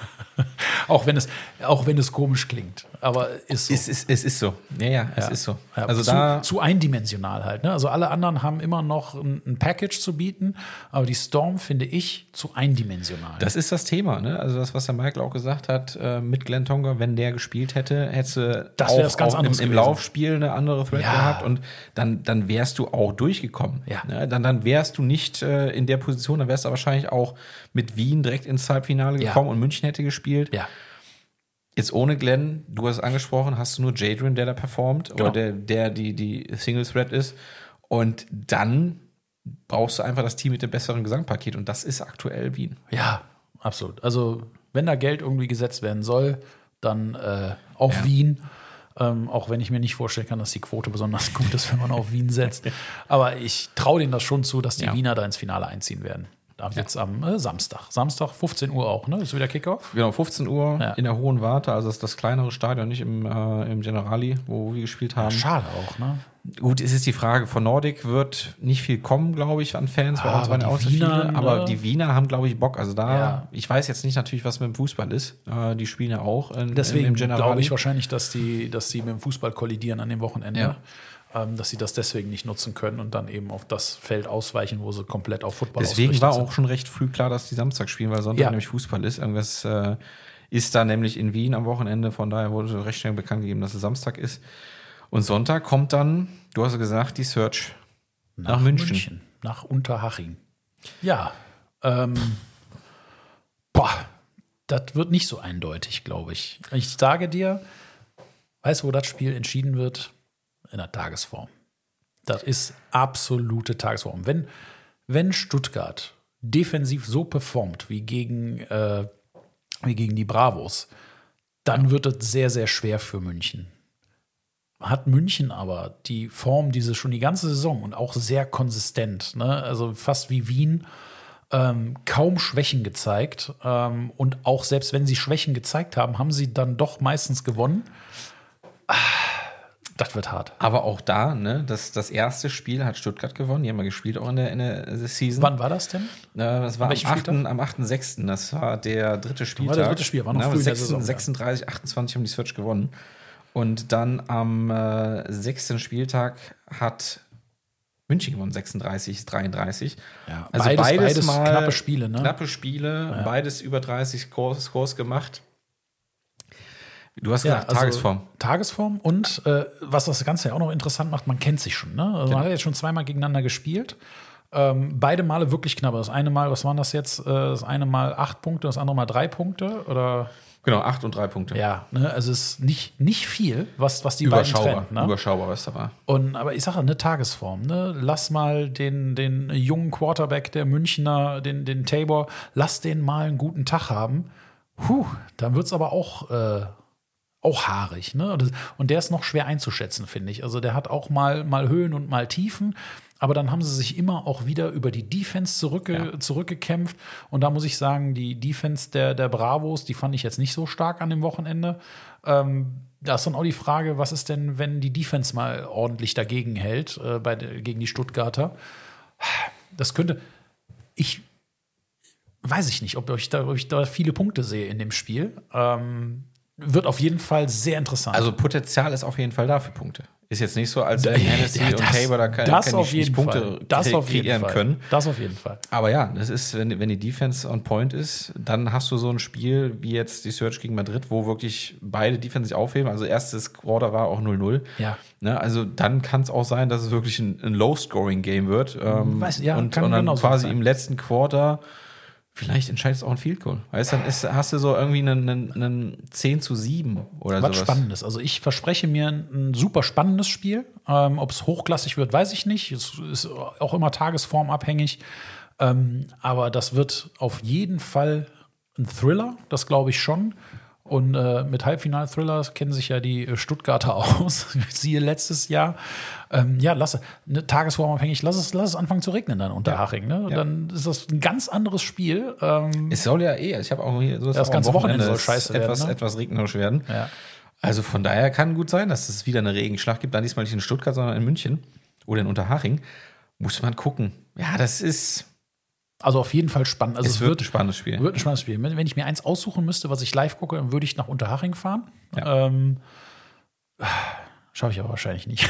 auch, wenn es, auch wenn es komisch klingt. Aber ist so. Es ist, es ist so. Ja, ja, es ja. ist so. Ja, also zu, da zu eindimensional halt. Ne? Also alle anderen haben immer noch ein, ein Package zu bieten, aber die Storm finde ich zu eindimensional. Das ist das Thema, ne? Also das, was der Michael auch gesagt hat, äh, mit Glenn Tonga, wenn der gespielt hätte, hätte das auch, ganz auch im, im Laufspiel eine andere Threat ja. gehabt und dann, dann wärst du auch durchgekommen. Ja. Ne? Dann, dann wärst du nicht äh, in der Position, dann wärst du wahrscheinlich auch mit Wien direkt ins Halbfinale gekommen ja. und München hätte gespielt. Ja. Jetzt ohne Glenn, du hast es angesprochen, hast du nur Jadrian, der da performt, genau. oder der, der die, die Single Threat ist. Und dann brauchst du einfach das Team mit dem besseren Gesamtpaket und das ist aktuell Wien. Ja, absolut. Also, wenn da Geld irgendwie gesetzt werden soll, dann äh, auf ja. Wien. Ähm, auch wenn ich mir nicht vorstellen kann, dass die Quote besonders gut ist, wenn man auf Wien setzt. Aber ich traue denen das schon zu, dass die ja. Wiener da ins Finale einziehen werden. Da jetzt ja. am äh, Samstag. Samstag, fünfzehn Uhr auch, ne? Ist wieder Kickoff? Genau, fünfzehn Uhr ja. in der Hohen Warte. Also das ist das kleinere Stadion, nicht im, äh, im Generali, wo wir gespielt haben. Ja, schade auch, ne? Gut, es ist die Frage, von Nordic wird nicht viel kommen, glaube ich, an Fans. Ah, Bei uns waren ja auch so Wiener, viele. Aber ne? die Wiener haben, glaube ich, Bock. Also da, ja. ich weiß jetzt nicht natürlich, was mit dem Fußball ist. Äh, die spielen ja auch in, Deswegen im Generali. glaube ich wahrscheinlich, dass die, dass die mit dem Fußball kollidieren an dem Wochenende. Ja. Ähm, dass sie das deswegen nicht nutzen können und dann eben auf das Feld ausweichen, wo sie komplett auf Football Deswegen war sind. auch schon recht früh klar, dass die Samstag spielen, weil Sonntag ja. nämlich Fußball ist. Irgendwas äh, ist da nämlich in Wien am Wochenende. Von daher wurde recht schnell bekannt gegeben, dass es Samstag ist. Und Sonntag kommt dann, du hast gesagt, die Search nach, nach München. München. Nach Unterhaching. Ja, ähm, boah, das wird nicht so eindeutig, glaube ich. Ich sage dir, weißt du, wo das Spiel entschieden wird? In der Tagesform. Das ist absolute Tagesform. Wenn, wenn Stuttgart defensiv so performt wie gegen, äh, wie gegen die Bravos, dann wird es sehr, sehr schwer für München. Hat München aber die Form, diese schon die ganze Saison und auch sehr konsistent, ne? Also fast wie Wien, ähm, kaum Schwächen gezeigt. Ähm, und auch selbst wenn sie Schwächen gezeigt haben, haben sie dann doch meistens gewonnen. Ah, das wird hart. Aber auch da, ne, das, das erste Spiel hat Stuttgart gewonnen. Die haben ja gespielt auch in der, in der Season. Wann war das denn? Äh, das war am achten am achten sechsten Das war der dritte Spieltag. War der dritte Spiel, war noch ja, früh in der Saison. sechsunddreißig, achtundzwanzig haben die Search gewonnen. Und dann am äh, sechsten Spieltag hat München gewonnen, sechsunddreißig dreiunddreißig. Ja, also beides, beides, beides mal knappe Spiele, ne? Knappe Spiele, ja. Beides über dreißig Scores, Scores gemacht. Du hast ja, gesagt, also Tagesform. Tagesform und äh, was das Ganze ja auch noch interessant macht, man kennt sich schon. Ne? Also genau. Man hat jetzt schon zweimal gegeneinander gespielt. Ähm, beide Male wirklich knapp. Das eine Mal, was waren das jetzt? Äh, das eine Mal acht Punkte, das andere Mal drei Punkte? Oder? Genau, acht und drei Punkte. Ja, ne? Also es ist nicht, nicht viel, was, was die beiden trennt. Ne? Überschaubar, was da war. Und, aber ich sage, eine Tagesform. Ne? Lass mal den, den jungen Quarterback der Münchner, den, den Tabor, lass den mal einen guten Tag haben. Puh, dann wird es aber auch, äh, auch haarig. Ne? Und der ist noch schwer einzuschätzen, finde ich. Also der hat auch mal, mal Höhen und mal Tiefen. Aber dann haben sie sich immer auch wieder über die Defense zurückge- ja. zurückgekämpft. Und da muss ich sagen, die Defense der, der Bravos, die fand ich jetzt nicht so stark an dem Wochenende. Ähm, da ist dann auch die Frage, was ist denn, wenn die Defense mal ordentlich dagegen hält, äh, bei, gegen die Stuttgarter? Das könnte, ich weiß ich nicht, ob ich da, ob ich da viele Punkte sehe in dem Spiel. Ähm, wird auf jeden Fall sehr interessant. Also Potenzial ist auf jeden Fall da für Punkte. Ist jetzt nicht so, als wenn Hennessy ja, und Tabor da kann, das kann auf jeden Punkte Fall. Das kre- auf jeden kreieren Fall. können. Das auf jeden Fall. Aber ja, das ist, wenn, wenn die Defense on point ist, dann hast du so ein Spiel wie jetzt die Search gegen Madrid, wo wirklich beide Defense sich aufheben. Also erstes Quarter war auch null null. Ja. Ne, also dann kann es auch sein, dass es wirklich ein, ein Low-Scoring-Game wird. Ähm, Weiß, ja, und, kann und dann genauso quasi sein. im letzten Quarter vielleicht entscheidet es auch ein Field Goal. Weißt du, dann ist, hast du so irgendwie einen, einen, einen zehn zu sieben oder Was sowas. Spannendes. Also ich verspreche mir ein, ein super spannendes Spiel. Ähm, ob es hochklassig wird, weiß ich nicht. Es ist auch immer tagesformabhängig. Ähm, aber das wird auf jeden Fall ein Thriller, das glaube ich schon. Und äh, mit Halbfinal-Thrillers kennen sich ja die Stuttgarter aus. Siehe letztes Jahr. Ähm, ja, lass ne, tagesformabhängig, lass es, lass es anfangen zu regnen dann unter Ja. Haching. Ne? Ja. Dann ist das ein ganz anderes Spiel. Ähm, Es soll ja eh, ich habe auch hier so das auch ganze am Wochenende soll ist scheiße werden, etwas, ne? etwas regnerisch werden. ja. Also von daher kann gut sein, dass es wieder eine Regenschlacht gibt. Dann diesmal nicht in Stuttgart, sondern in München oder in Unterhaching. Muss man gucken. Ja, das ist. Also auf jeden Fall spannend. Also Es wird ein spannendes Spiel. Wird ein spannendes Spiel. Wenn, wenn ich mir eins aussuchen müsste, was ich live gucke, dann würde ich nach Unterhaching fahren. Ja. Ähm, Schaffe ich aber wahrscheinlich nicht.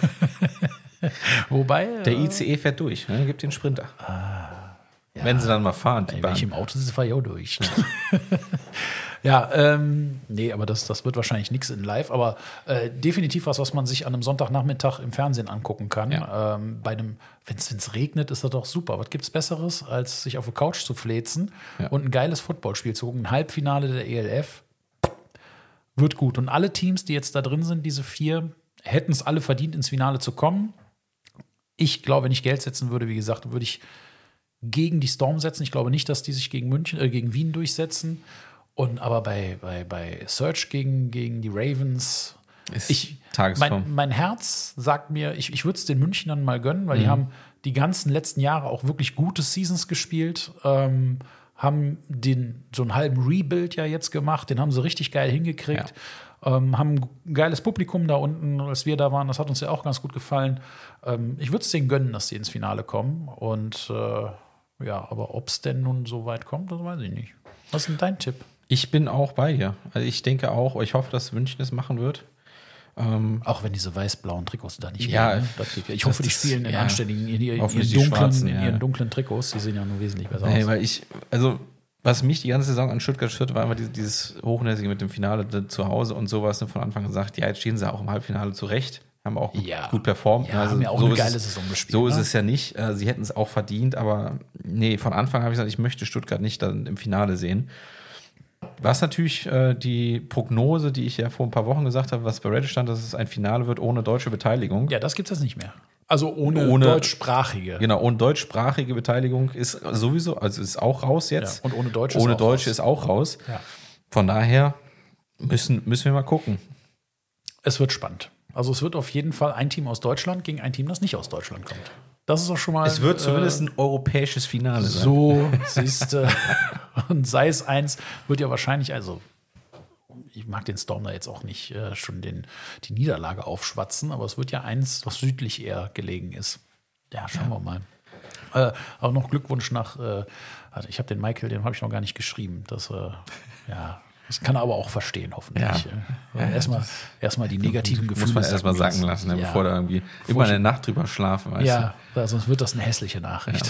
Wobei. Der äh, I C E fährt durch, ne? Gibt den Sprinter. ja, Wenn sie dann mal fahren, die wenn Bahn. ich im Auto sitze, fahre ich auch durch. Ja, ähm, nee, aber das, das wird wahrscheinlich nichts in live. Aber äh, definitiv was, was man sich an einem Sonntagnachmittag im Fernsehen angucken kann. Ja. Ähm, bei einem, wenn es regnet, ist das doch super. Was gibt's Besseres, als sich auf der Couch zu fläzen Ja. und ein geiles Footballspiel zu gucken? Ein Halbfinale der E L F wird gut. Und alle Teams, die jetzt da drin sind, diese vier, hätten es alle verdient, ins Finale zu kommen. Ich glaube, wenn ich Geld setzen würde, wie gesagt, würde ich gegen die Storm setzen. Ich glaube nicht, dass die sich gegen München, äh, gegen Wien durchsetzen. Und aber bei, bei, bei Search gegen, gegen die Ravens, Ist ich, Tagesform. mein, mein Herz sagt mir, ich, ich würde es den Münchnern mal gönnen, weil Mhm. die haben die ganzen letzten Jahre auch wirklich gute Seasons gespielt, ähm, haben den so einen halben Rebuild ja jetzt gemacht, den haben sie richtig geil hingekriegt, ähm, haben ein geiles Publikum da unten, als wir da waren, das hat uns ja auch ganz gut gefallen. Ähm, ich würde es denen gönnen, dass sie ins Finale kommen und äh, ja, aber ob es denn nun so weit kommt, das weiß ich nicht. Was ist denn dein Tipp? Ich bin auch bei dir. Also ich denke auch, ich hoffe, dass München es machen wird. Ähm, Auch wenn diese weiß-blauen Trikots da nicht Ja, gehen, ne? das, ich hoffe, die das- spielen in ja. anständigen, in, ihren, in, Hoffentlich ihren die dunklen, Schwarzen, in ja. ihren dunklen Trikots. Die sehen ja nur wesentlich besser nee, aus. weil ich, also was mich die ganze Saison an Stuttgart stört, war immer dieses, dieses Hochnäsige mit dem Finale da zu Hause und sowas. Ne, von Anfang an gesagt, ja, jetzt stehen sie auch im Halbfinale zurecht. haben auch gut, Ja. gut performt. Ja, also haben ja auch so eine ist geile es, Saison gespielt, So ne? ist es ja nicht. Äh, Sie hätten es auch verdient, aber nee, von Anfang habe ich gesagt, ich möchte Stuttgart nicht dann im Finale sehen. Was natürlich äh, die Prognose, die ich ja vor ein paar Wochen gesagt habe, was bei Reddit stand, dass es ein Finale wird ohne deutsche Beteiligung. Ja, das gibt es jetzt nicht mehr. Also ohne, Ohne- deutschsprachige. Genau, und deutschsprachige Beteiligung ist sowieso, also ist auch raus jetzt. Ja, und ohne Deutsche ist ohne auch Deutsche raus. ist auch raus. Ja. Von daher müssen, müssen wir mal gucken. Es wird spannend. Also es wird auf jeden Fall ein Team aus Deutschland gegen ein Team, das nicht aus Deutschland kommt. Das ist auch schon mal. Es wird zumindest äh, ein europäisches Finale sein. so, siehst du. Und sei es eins, wird ja wahrscheinlich, also ich mag den Storm da jetzt auch nicht äh, schon den, die Niederlage aufschwatzen, aber es wird ja eins, was südlich eher gelegen ist. Ja, schauen wir mal. Äh, auch noch Glückwunsch nach, äh, also ich habe den Michael, den habe ich noch gar nicht geschrieben. Das, äh, ja, das kann er aber auch verstehen, hoffentlich. Ja. Ja. Erstmal erstmal die negativen Gefühle. Muss man erstmal sacken lassen, ne, Ja. bevor da irgendwie immer eine Nacht drüber schlafen, weißt Ja, ja, sonst wird das eine hässliche Nachricht.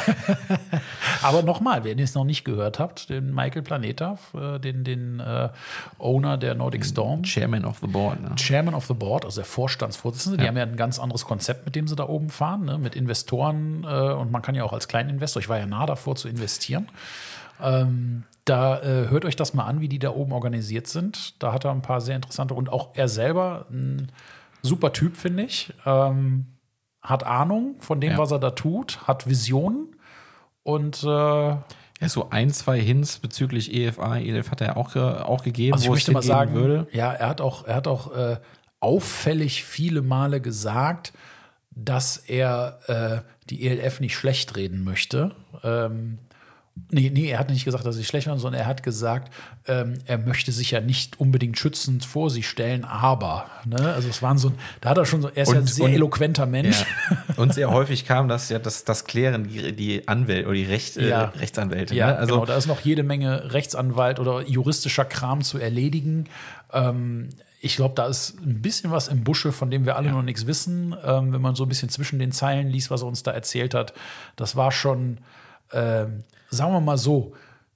Aber nochmal, wenn ihr es noch nicht gehört habt, den Michael Planeta, äh, den, den äh, Owner der Nordic Storm, du? Chairman of the Board. Ne? Chairman of the Board, also der Vorstandsvorsitzende, die Ja. haben ja ein ganz anderes Konzept, mit dem sie da oben fahren, ne? Mit Investoren äh, und man kann ja auch als Kleininvestor, ich war ja nah davor zu investieren. Ähm, da äh, hört euch das mal an, wie die da oben organisiert sind. Da hat er ein paar sehr interessante und auch er selber ein super Typ, finde ich. Ähm, hat Ahnung von dem, Ja. was er da tut, hat Visionen und äh, Ja, so ein, zwei Hints bezüglich E F A, E L F hat er auch, ge- auch gegeben, also ich wo möchte es mal hingehen sagen, würde. ja, er hat auch, er hat auch äh, auffällig viele Male gesagt, dass er äh, die E L F nicht schlecht reden möchte. Ähm, nee, nee, er hat nicht gesagt, dass sie schlecht waren, sondern er hat gesagt, ähm, er möchte sich ja nicht unbedingt schützend vor sie stellen, aber, ne, also es waren so, da hat er schon so, er ist ja ein Und- sehr und- eloquenter Mensch. Ja. Und sehr häufig kam das ja das, das Klären, die, die Anwälte oder die Recht, Ja. äh, Rechtsanwälte. Ja, ne? Also genau, da ist noch jede Menge Rechtsanwalt oder juristischer Kram zu erledigen. Ähm, ich glaube, da ist ein bisschen was im Busche, von dem wir alle noch nichts wissen. Ähm, wenn man so ein bisschen zwischen den Zeilen liest, was er uns da erzählt hat, das war schon, ähm, sagen wir mal so,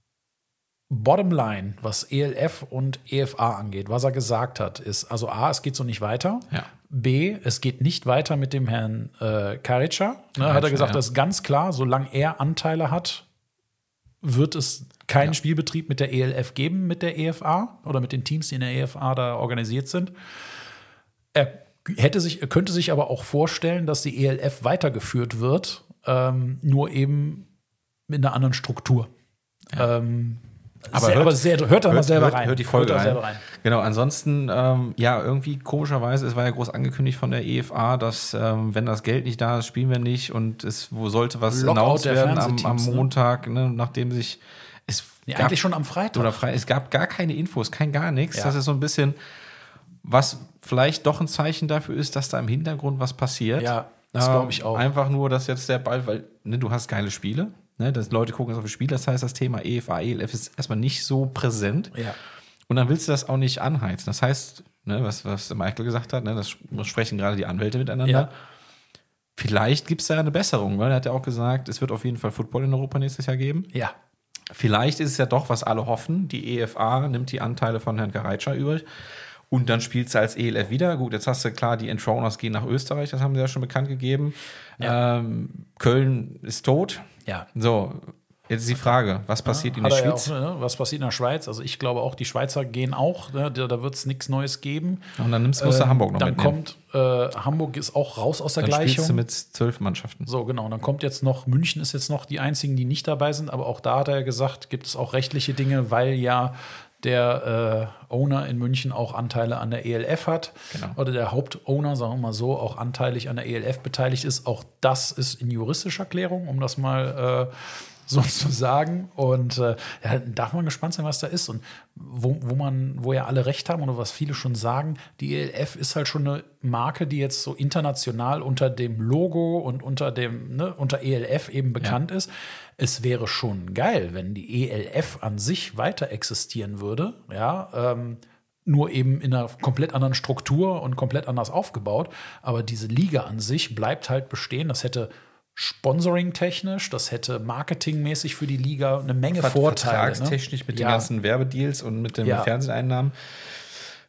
Bottomline, was E L F und E F A angeht, was er gesagt hat, ist, also A, es geht so nicht weiter. Ja. B, es geht nicht weiter mit dem Herrn äh, Karica. Ne, Karica, hat er gesagt, ja. das ist ganz klar, solange er Anteile hat, wird es keinen Ja. Spielbetrieb mit der E L F geben, mit der E F A oder mit den Teams, die in der E F A da organisiert sind. Er hätte sich, er könnte sich aber auch vorstellen, dass die E L F weitergeführt wird, ähm, nur eben mit einer anderen Struktur. Ähm, Aber sehr, hört- aber sehr, hört da mal selber hört, rein. Hört die Folge da rein. selber rein. Genau, ansonsten, ähm, ja, irgendwie komischerweise, es war ja groß angekündigt von der E F A, dass, ähm, wenn das Geld nicht da ist, spielen wir nicht und es wo sollte was Lockout announced der werden am, am Fernsehteams, ne? Montag, ne, nachdem sich es Nee, gab- eigentlich schon am Freitag. oder frei, es gab gar keine Infos, kein gar nichts. Ja. Das ist so ein bisschen, was vielleicht doch ein Zeichen dafür ist, dass da im Hintergrund was passiert. Ja, das glaube ich auch. Einfach nur, dass jetzt der Ball, weil ne, du hast geile Spiele, ne, dass Leute gucken jetzt auf die Spiele, das heißt, das Thema E F A, E L F ist erstmal nicht so präsent. Ja. Und dann willst du das auch nicht anheizen. Das heißt, ne, was, was Michael gesagt hat, ne, das sprechen gerade die Anwälte miteinander. Ja. Vielleicht gibt es da eine Besserung, weil er hat ja auch gesagt, es wird auf jeden Fall Football in Europa nächstes Jahr geben. Ja. Vielleicht ist es ja doch, was alle hoffen. Die E F A nimmt die Anteile von Herrn Karica übrig. Und dann spielt sie als E L F wieder. Gut, jetzt hast du klar, die Enthroners gehen nach Österreich, das haben sie ja schon bekannt gegeben. Ja. Ähm, Köln ist tot. Ja. So, jetzt ist die Frage, was passiert in Hat der er ja Schweiz? auch, ne, was passiert in der Schweiz? Also ich glaube auch, die Schweizer gehen auch, ne, da, da wird es nichts Neues geben. Und dann nimmst, musst du Ähm, Hamburg noch Dann mitnehmen. kommt, äh, Hamburg ist auch raus aus der Dann spielst Gleichung. du mit zwölf Mannschaften. So, genau. Und dann kommt jetzt noch, München ist jetzt noch die einzigen, die nicht dabei sind, aber auch da hat er ja gesagt, gibt es auch rechtliche Dinge, weil ja der äh, Owner in München auch Anteile an der E L F hat. Genau. Oder der Hauptowner, sagen wir mal so, auch anteilig an der E L F beteiligt ist. Auch das ist in juristischer Klärung, um das mal äh, so zu sagen. Und äh, ja, darf man gespannt sein, was da ist. Und wo, wo man, wo ja alle recht haben oder was viele schon sagen, die E L F ist halt schon eine Marke, die jetzt so international unter dem Logo und unter dem, ne, unter E L F eben bekannt ist. Es wäre schon geil, wenn die E L F an sich weiter existieren würde, ja, ähm, nur eben in einer komplett anderen Struktur und komplett anders aufgebaut. Aber diese Liga an sich bleibt halt bestehen. Das hätte Sponsoring-technisch, das hätte marketingmäßig für die Liga eine Menge Ver- Vorteile. Vertragstechnisch ne? mit ja. den ganzen Werbedeals und mit den Ja. Fernseheinnahmen.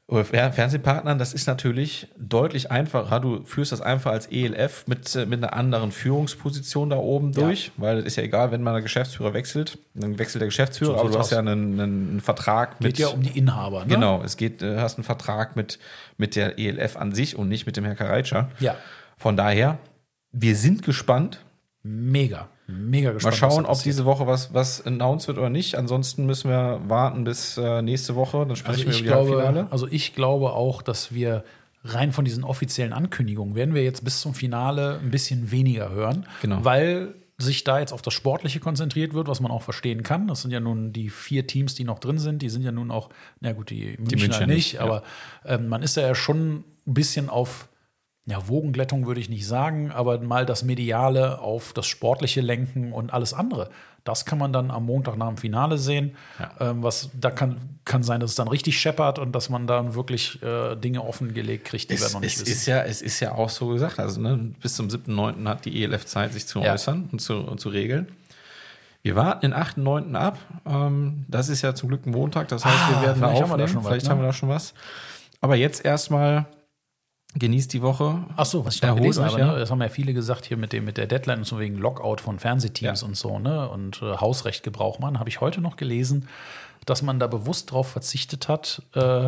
Fernsehpartnern, das ist natürlich deutlich einfacher. Du führst das einfach als E L F mit, mit einer anderen Führungsposition da oben durch, ja. Weil es ist ja egal, wenn man der Geschäftsführer wechselt, dann wechselt der Geschäftsführer, so aber du hast aus. ja einen, einen Vertrag mit. Geht ja um die Inhaber, ne? Genau, es geht, du hast einen Vertrag mit, mit der E L F an sich und nicht mit dem Herrn Karajca. Ja. Von daher, wir sind gespannt. Mega. Mega gespannt. Mal schauen, ob diese Woche was, was announced wird oder nicht. Ansonsten müssen wir warten bis äh, nächste Woche. Dann sprechen also wir über die glaube, Halbfinale. Also ich glaube auch, dass wir rein von diesen offiziellen Ankündigungen werden wir jetzt bis zum Finale ein bisschen weniger hören. Genau. Weil sich da jetzt auf das Sportliche konzentriert wird, was man auch verstehen kann. Das sind ja nun die vier Teams, die noch drin sind. Die sind ja nun auch, na gut, die Münchner, die Münchner nicht, nicht, ja. aber ähm, man ist da ja schon ein bisschen auf Ja, Wogenglättung würde ich nicht sagen, aber mal das Mediale auf das Sportliche lenken und alles andere. Das kann man dann am Montag nach dem Finale sehen. Ja. Ähm, was, da kann, kann sein, dass es dann richtig scheppert und dass man dann wirklich äh, Dinge offengelegt kriegt, die es, wir noch nicht es wissen. Ist ja, es ist ja auch so gesagt, also ne, bis zum siebten neunten hat die E L F Zeit, sich zu Ja. äußern und zu, und zu regeln. Wir warten den achten neunten ab. Ähm, das ist ja zum Glück ein Montag, das heißt, Ah, wir werden da vielleicht haben wir aufnehmen. da schon was, vielleicht ne? haben wir da schon was. Aber jetzt erstmal genießt die Woche. Ach so, was ich noch Erholt gelesen euch, habe, ja. ne? Das haben ja viele gesagt hier mit, dem, mit der Deadline und so wegen Lockout von Fernsehteams Ja. und so, ne? Und äh, Hausrechtgebrauch machen, habe ich heute noch gelesen, dass man da bewusst drauf verzichtet hat, äh,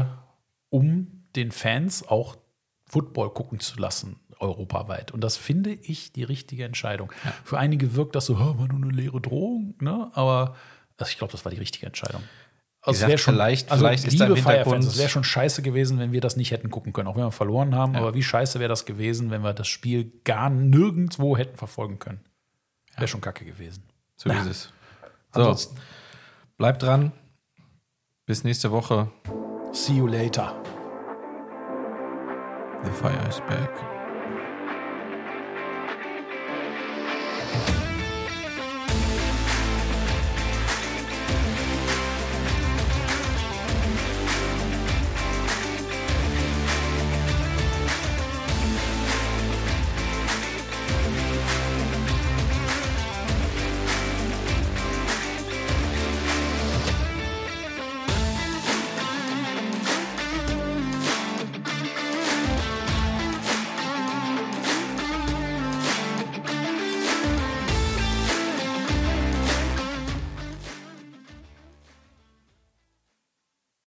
um den Fans auch Football gucken zu lassen, europaweit. Und das finde ich die richtige Entscheidung. Ja. Für einige wirkt das so, war nur eine leere Drohung, ne? Aber also ich glaube, das war die richtige Entscheidung. Also gesagt, es wäre schon, vielleicht- also vielleicht ist da im liebe Hintergrund- Firefans, es wäre schon scheiße gewesen, wenn wir das nicht hätten gucken können, auch wenn wir verloren haben. Ja. Aber wie scheiße wäre das gewesen, wenn wir das Spiel gar nirgendwo hätten verfolgen können? Wäre schon kacke gewesen. So Ja. ist es. So, Ansonsten, bleibt dran. Bis nächste Woche. see you later. The fire is back.